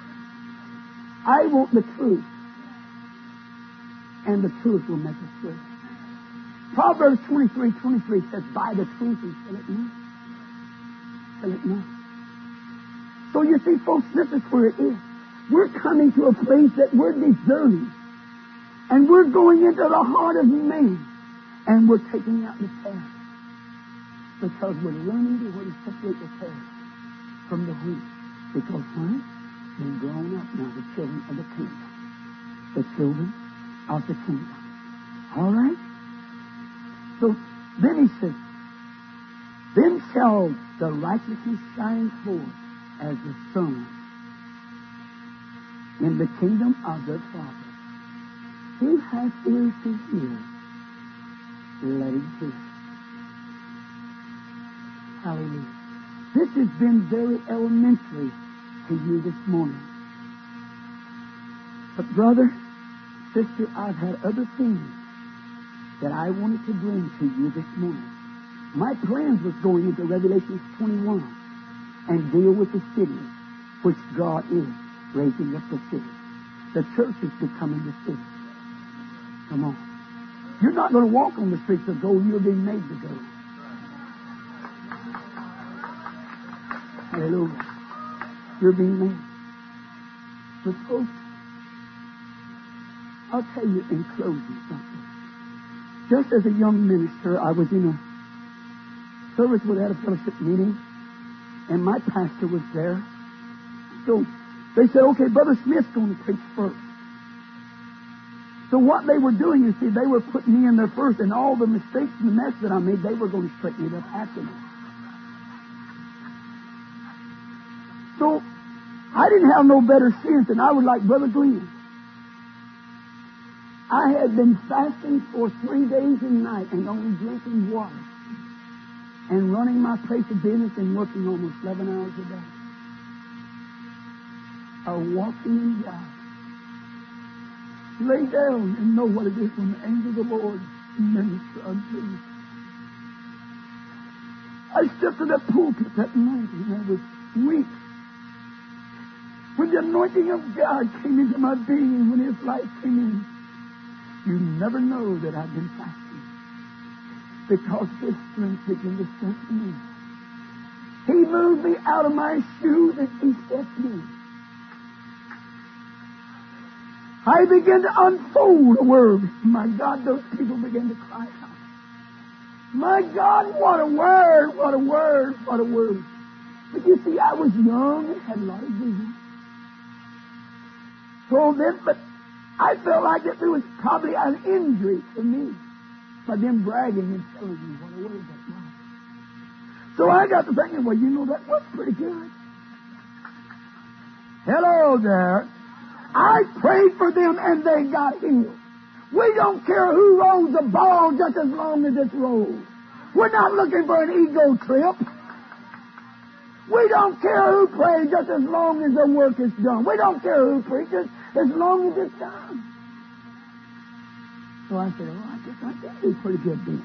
I want the truth. And the truth will make us free. Proverbs 23:23 says, buy the truth and sell it not. Sell it not. So you see, folks, this is where it is. We're coming to a place that we're discerning. And we're going into the heart of man. And we're taking out the tares. Because we're learning to where to separate the tares from the wheat. Because why? They're grown up now, the children of the kingdom. The children of the kingdom. All right? So then he says, then shall the righteousness shine forth as the sun in the kingdom of their Father. Who has ears to hear, let him hear. Hallelujah. This has been very elementary to you this morning. But brother, sister, I've had other things that I wanted to bring to you this morning. My plans was going into Revelation 21 and deal with the city, which God is raising up the city. The church is becoming the city. Come on. You're not going to walk on the streets of gold. You're being made to go. Hallelujah. You're being made. But folks, I'll tell you in closing something. Just as a young minister, I was in service we had a fellowship meeting, and my pastor was there. So they said, okay, Brother Smith's going to preach first. So what they were doing, you see, they were putting me in there first, and all the mistakes and the mess that I made, they were going to straighten it up after me. So I didn't have no better sense, and I was like Brother Glenn. I had been fasting for 3 days and nights and only drinking water and running my place of business and working almost 11 hours a day. Walking in God. Lay down and know what it is when the angel of the Lord minister unto you. I stepped to that pulpit that night and I was weak. When the anointing of God came into my being, when His light came in, you never know that I've been fasting, because His strength began to strengthen me. He moved me out of my shoes and He stepped me. I began to unfold a word. My God, those people began to cry out. My God, what a word, what a word, what a word. But you see, I was young and had a lot of vision. So then, but I felt like that there was probably an injury to me by them bragging and telling me what a word that was. So I got to thinking, well, you know, that was pretty good. Hello there. I prayed for them and they got healed. We don't care who rolls the ball just as long as it's rolled. We're not looking for an ego trip. We don't care who prays just as long as the work is done. We don't care who preaches as long as it's done. So I said, oh, I guess I did do pretty good then.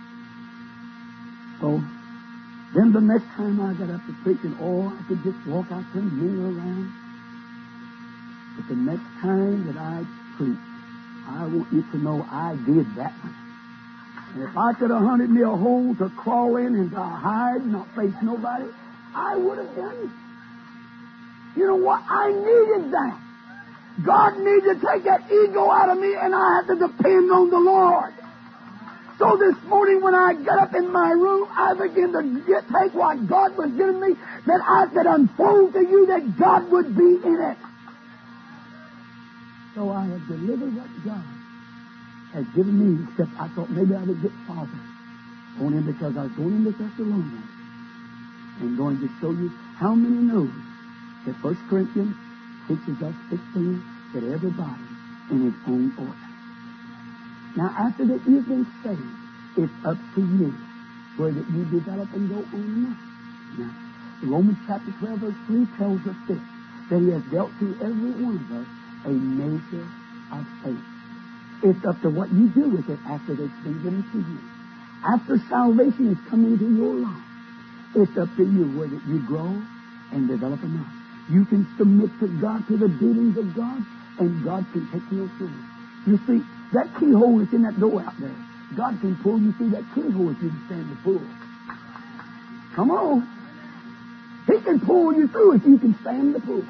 So then the next time I got up to preach, and I could just walk out there and mingle around. But the next time that I preach, I want you to know I did that one. And if I could have hunted me a hole to crawl in and to hide and not face nobody, I would have done it. You know what? I needed that. God needed to take that ego out of me, and I had to depend on the Lord. So this morning when I got up in my room, I began to take what God was giving me, that I could unfold to you that God would be in it. So I have delivered what God has given me, except I thought maybe I would get farther on Him, because I was going into Thessalonica and going to show you how many know that 1 Corinthians teaches us 16 that everybody in his own order. Now, after that you've been saved, it's up to you whether you develop and go on or not. Now, Romans chapter 12, verse 3 tells us this, that He has dealt to every one of us a measure of faith. It's up to what you do with it after it's been given to you. After salvation has come into your life, it's up to you whether you grow and develop or not. You can submit to God, to the dealings of God, and God can take you through. You see, that keyhole that's in that door out there, God can pull you through that keyhole if you can stand the pull. Come on. He can pull you through if you can stand the pull.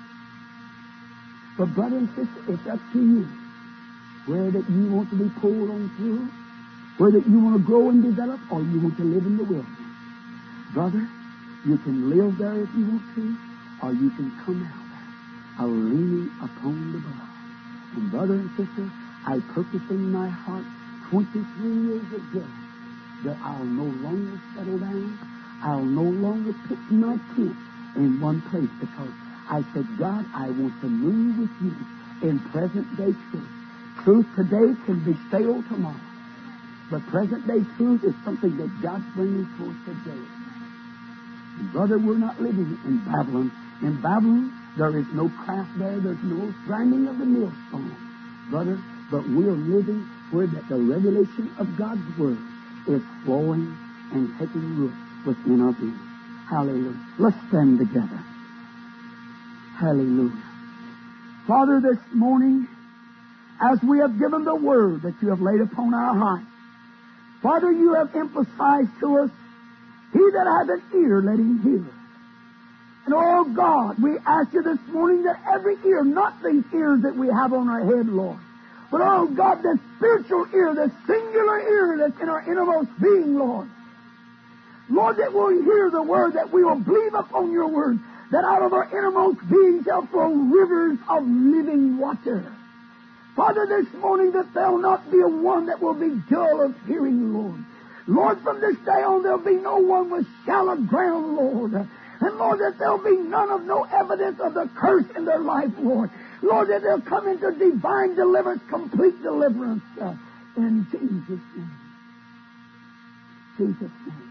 But brother and sister, it's up to you whether you want to be pulled on through, whether you want to grow and develop, or you want to live in the wilderness. Brother, you can live there if you want to, or you can come out there, leaning upon the blood. And brother and sister, I purposed in my heart 23 years ago that I'll no longer settle down. I'll no longer pitch my tent in one place, because I said, God, I want to move with you in present-day truth. Truth today can be stale tomorrow. But present-day truth is something that God's bringing forth today. And brother, we're not living in Babylon. In Babylon, there is no craft there. There's no grinding of the millstone, brother. But we're living where the revelation of God's Word is flowing and taking root within our being. Hallelujah. Let's stand together. Hallelujah. Father, this morning, as we have given the word that you have laid upon our hearts, Father, you have emphasized to us, he that hath an ear, let him hear. And oh God, we ask you this morning that every ear, not these ears that we have on our head, Lord, but oh God, the spiritual ear, the singular ear that's in our innermost being, Lord, Lord, that we'll hear the word, that we will believe upon your word, that out of our innermost being shall flow rivers of living water. Father, this morning that there'll not be a one that will be dull of hearing, Lord. Lord, from this day on there'll be no one with shallow ground, Lord. And Lord, that there'll be none of no evidence of the curse in their life, Lord. Lord, that they'll come into divine deliverance, complete deliverance. In Jesus' name. Jesus' name.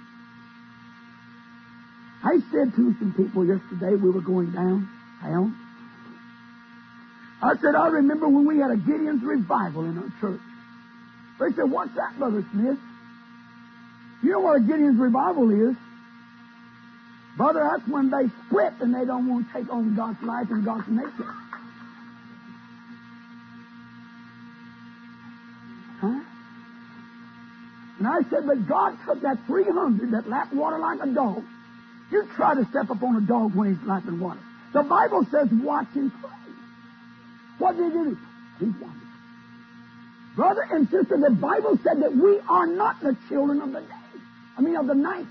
I said to some people yesterday, we were going downtown. I said, I remember when we had a Gideon's revival in our church. They said, what's that, Brother Smith? You know what a Gideon's revival is? Brother, that's when they split and they don't want to take on God's life and God's nature. Huh? And I said, but God took that 300 that lapped water like a dog. You try to step up on a dog when he's lapping water. The Bible says, watch and pray. What did he do? He watched. Brother and sister, the Bible said that we are not the children of the day. Of the night.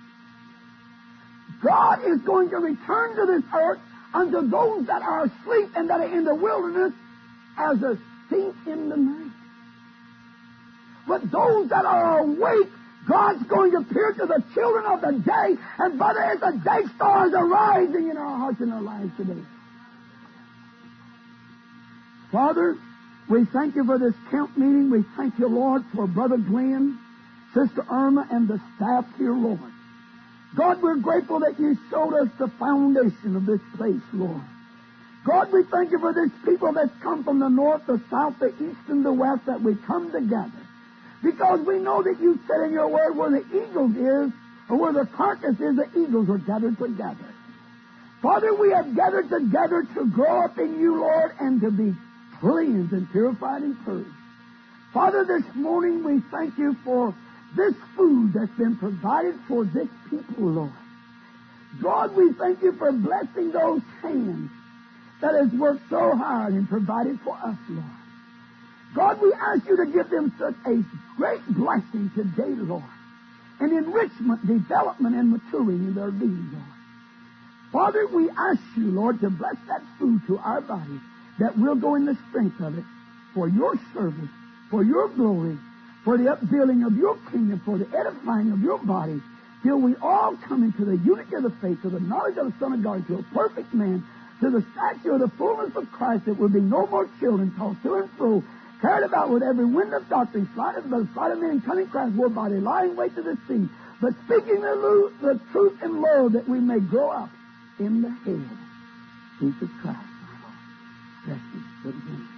God is going to return to this earth unto those that are asleep and that are in the wilderness as a thief in the night. But those that are awake, God's going to appear to the children of the day. And brother, as the day stars are rising in our hearts and our lives today. Father, we thank you for this camp meeting. We thank you, Lord, for Brother Glenn, Sister Irma, and the staff here, Lord. God, we're grateful that you showed us the foundation of this place, Lord. God, we thank you for this people that's come from the north, the south, the east, and the west, that we come together. Because we know that you said in your word, where the eagles is, or where the carcass is, the eagles are gathered together. Father, we have gathered together to grow up in you, Lord, and to be cleansed and purified and purged. Father, this morning we thank you for this food that's been provided for this people, Lord. God, we thank you for blessing those hands that has worked so hard and provided for us, Lord. God, we ask you to give them such a great blessing today, Lord, and enrichment, development, and maturing in their being, Lord. Father, we ask you, Lord, to bless that food to our bodies, that we'll go in the strength of it for your service, for your glory, for the upbuilding of your kingdom, for the edifying of your body, till we all come into the unity of the faith, to the knowledge of the Son of God, to a perfect man, to the stature of the fullness of Christ, that will be no more children tossed to and fro, carried about with every wind of doctrine, slanted by the sleight of men and cunning crafts, wore by the lying way to the sea, but speaking the truth in love, that we may grow up in the head, Jesus Christ, my Lord. Bless you. Good name.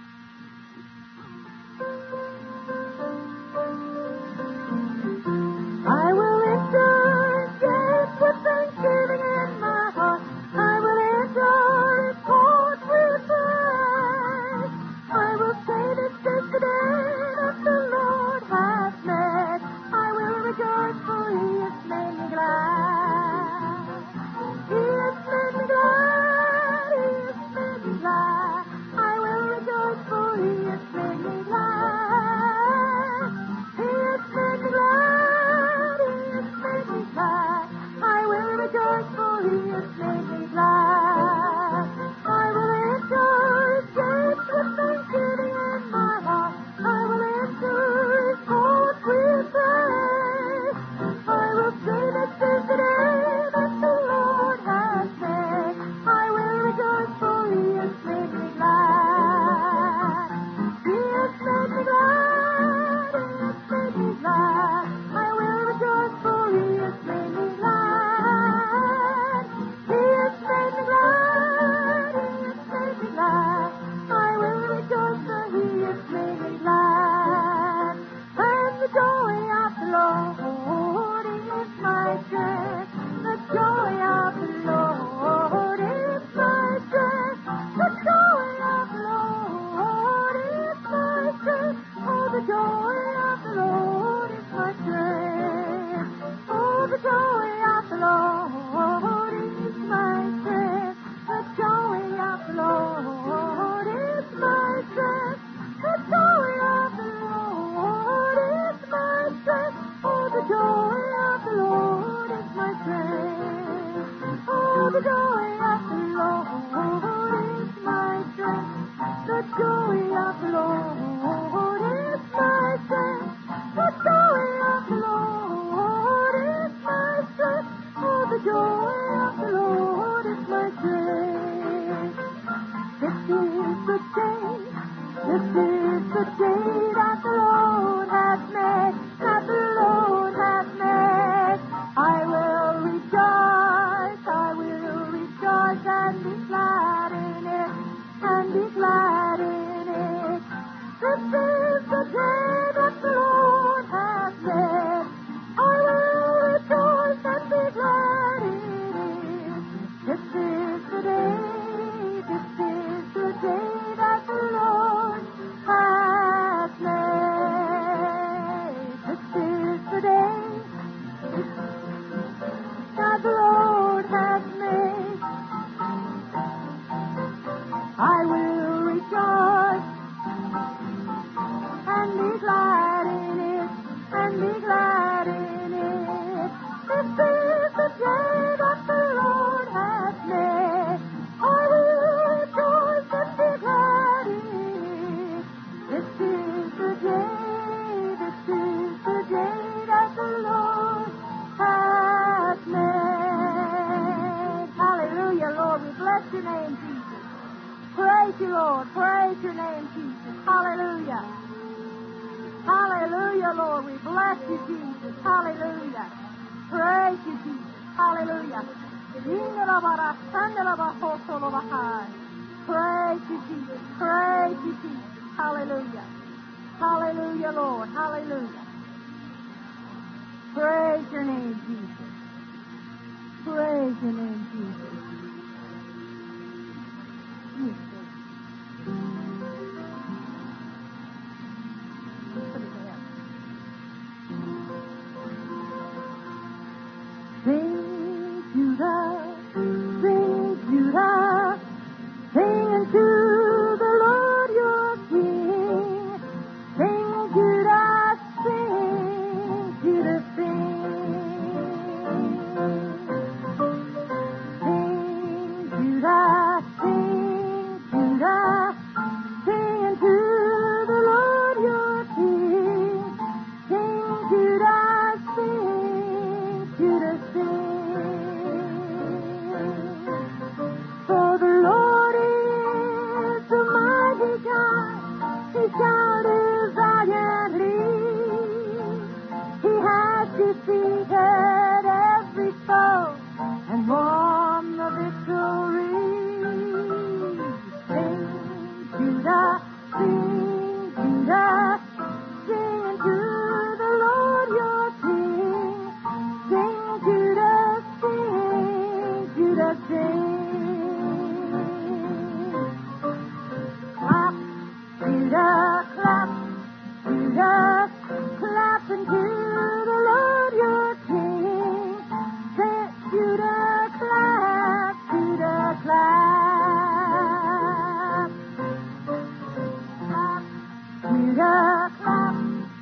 I will enter gates with thanksgiving in my heart. I will enter his courts with praise. I will say this is the day that the Lord has made. I will rejoice, for he has made me glad. He has made me glad. He has made me glad. I will rejoice, of the Lord is my strength. The joy of the Lord is my strength. Oh, the joy of the Lord is my strength. This is the day that the Lord has made, that the Lord has made. I will rejoice and be glad in it, and be glad in it. This is the day that the Lord has made. I will rejoice and be glad in it. This is the day that the Lord has made. This is the day that the Lord has made. I will rejoice and be glad in it, and be glad in it. This is the day that the Lord has made. I will rejoice and be glad in it. This is the day that the Lord has made. Hallelujah, Lord, we bless your name, Jesus. Praise you, Lord. Praise your name, Jesus. Hallelujah. Hallelujah, Lord. We bless you, Jesus. Hallelujah. Praise you, Jesus. Hallelujah. Praise you, Jesus. Praise you, Jesus. Hallelujah. Hallelujah, Lord. Hallelujah. Praise your name, Jesus. Praise your name, Jesus. Yes, Lord. Put it there. Sing, Judah, sing unto the Lord your King. Sing, Judah, sing, Judah, sing. Sing, Judah, sing, sing unto the Lord your King. Sing, Judah, sing, sing. For the Lord is the mighty God, His God is valiantly. He has defeated every foe and won the victory. Sing, Judah, sing, sing unto the Lord your King. Sing, Judah, sing. Clap, Judah, clap, clap unto the Lord your King. Say, Judah, clap, clap. Clap, Judah, clap,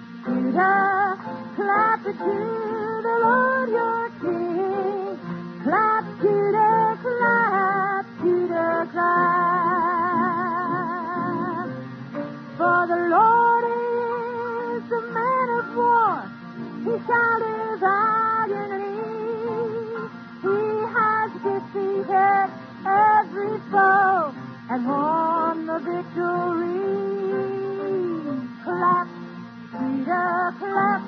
clap unto the Lord your King. Clap, Judah, clap, clap. For the Lord is a man of war. He shall live valiantly. He has defeated every foe and won the victory. Clap, Judah, clap,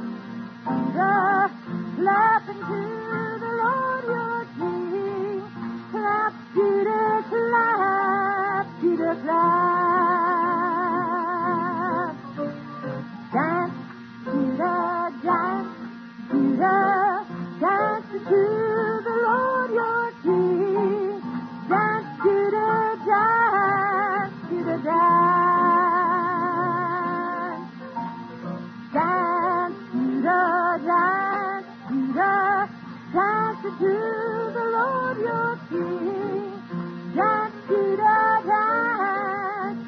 clap unto the Lord your King. Clap, Judah, clap, clap. Dance, Judah, dance, dance unto the Lord your King. Dance, Judah, dance, dance. Dance, Judah, dance unto the Lord your King. Dance, Judah, dance,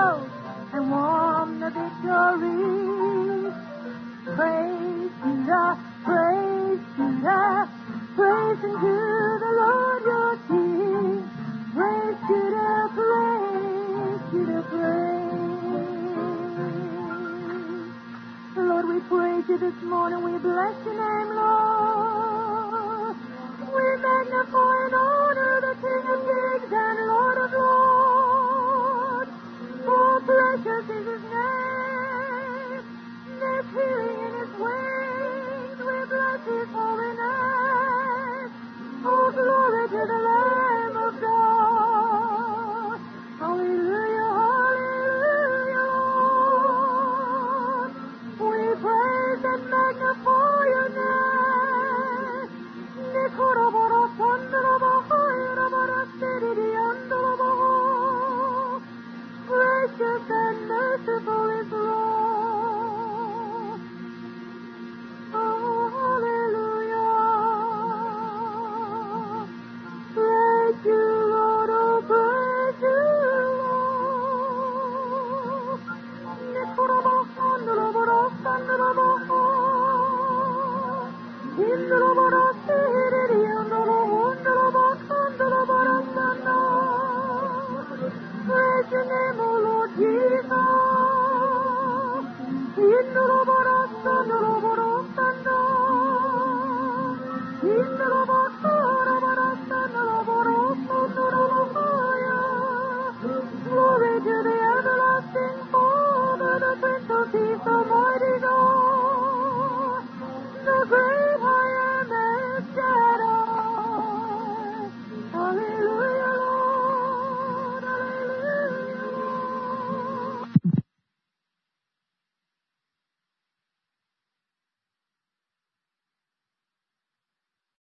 close and won the victory. Praise Judah, praise Judah, praise unto the Lord your King. Praise Judah, praise Judah, praise. Lord, we praise you this morning. We bless your name, Lord. We magnify and honor the King of Kings and Lord of Lords. For precious is his name. There's healing in his wings. We bless his holy name. Oh, glory to the Lamb of God. Hallelujah, hallelujah, Lord. We praise and magnify your name. Gracious and merciful is the Lord. Oh, hallelujah. Praise you, Lord. Oh, praise you, Lord. Praise your name.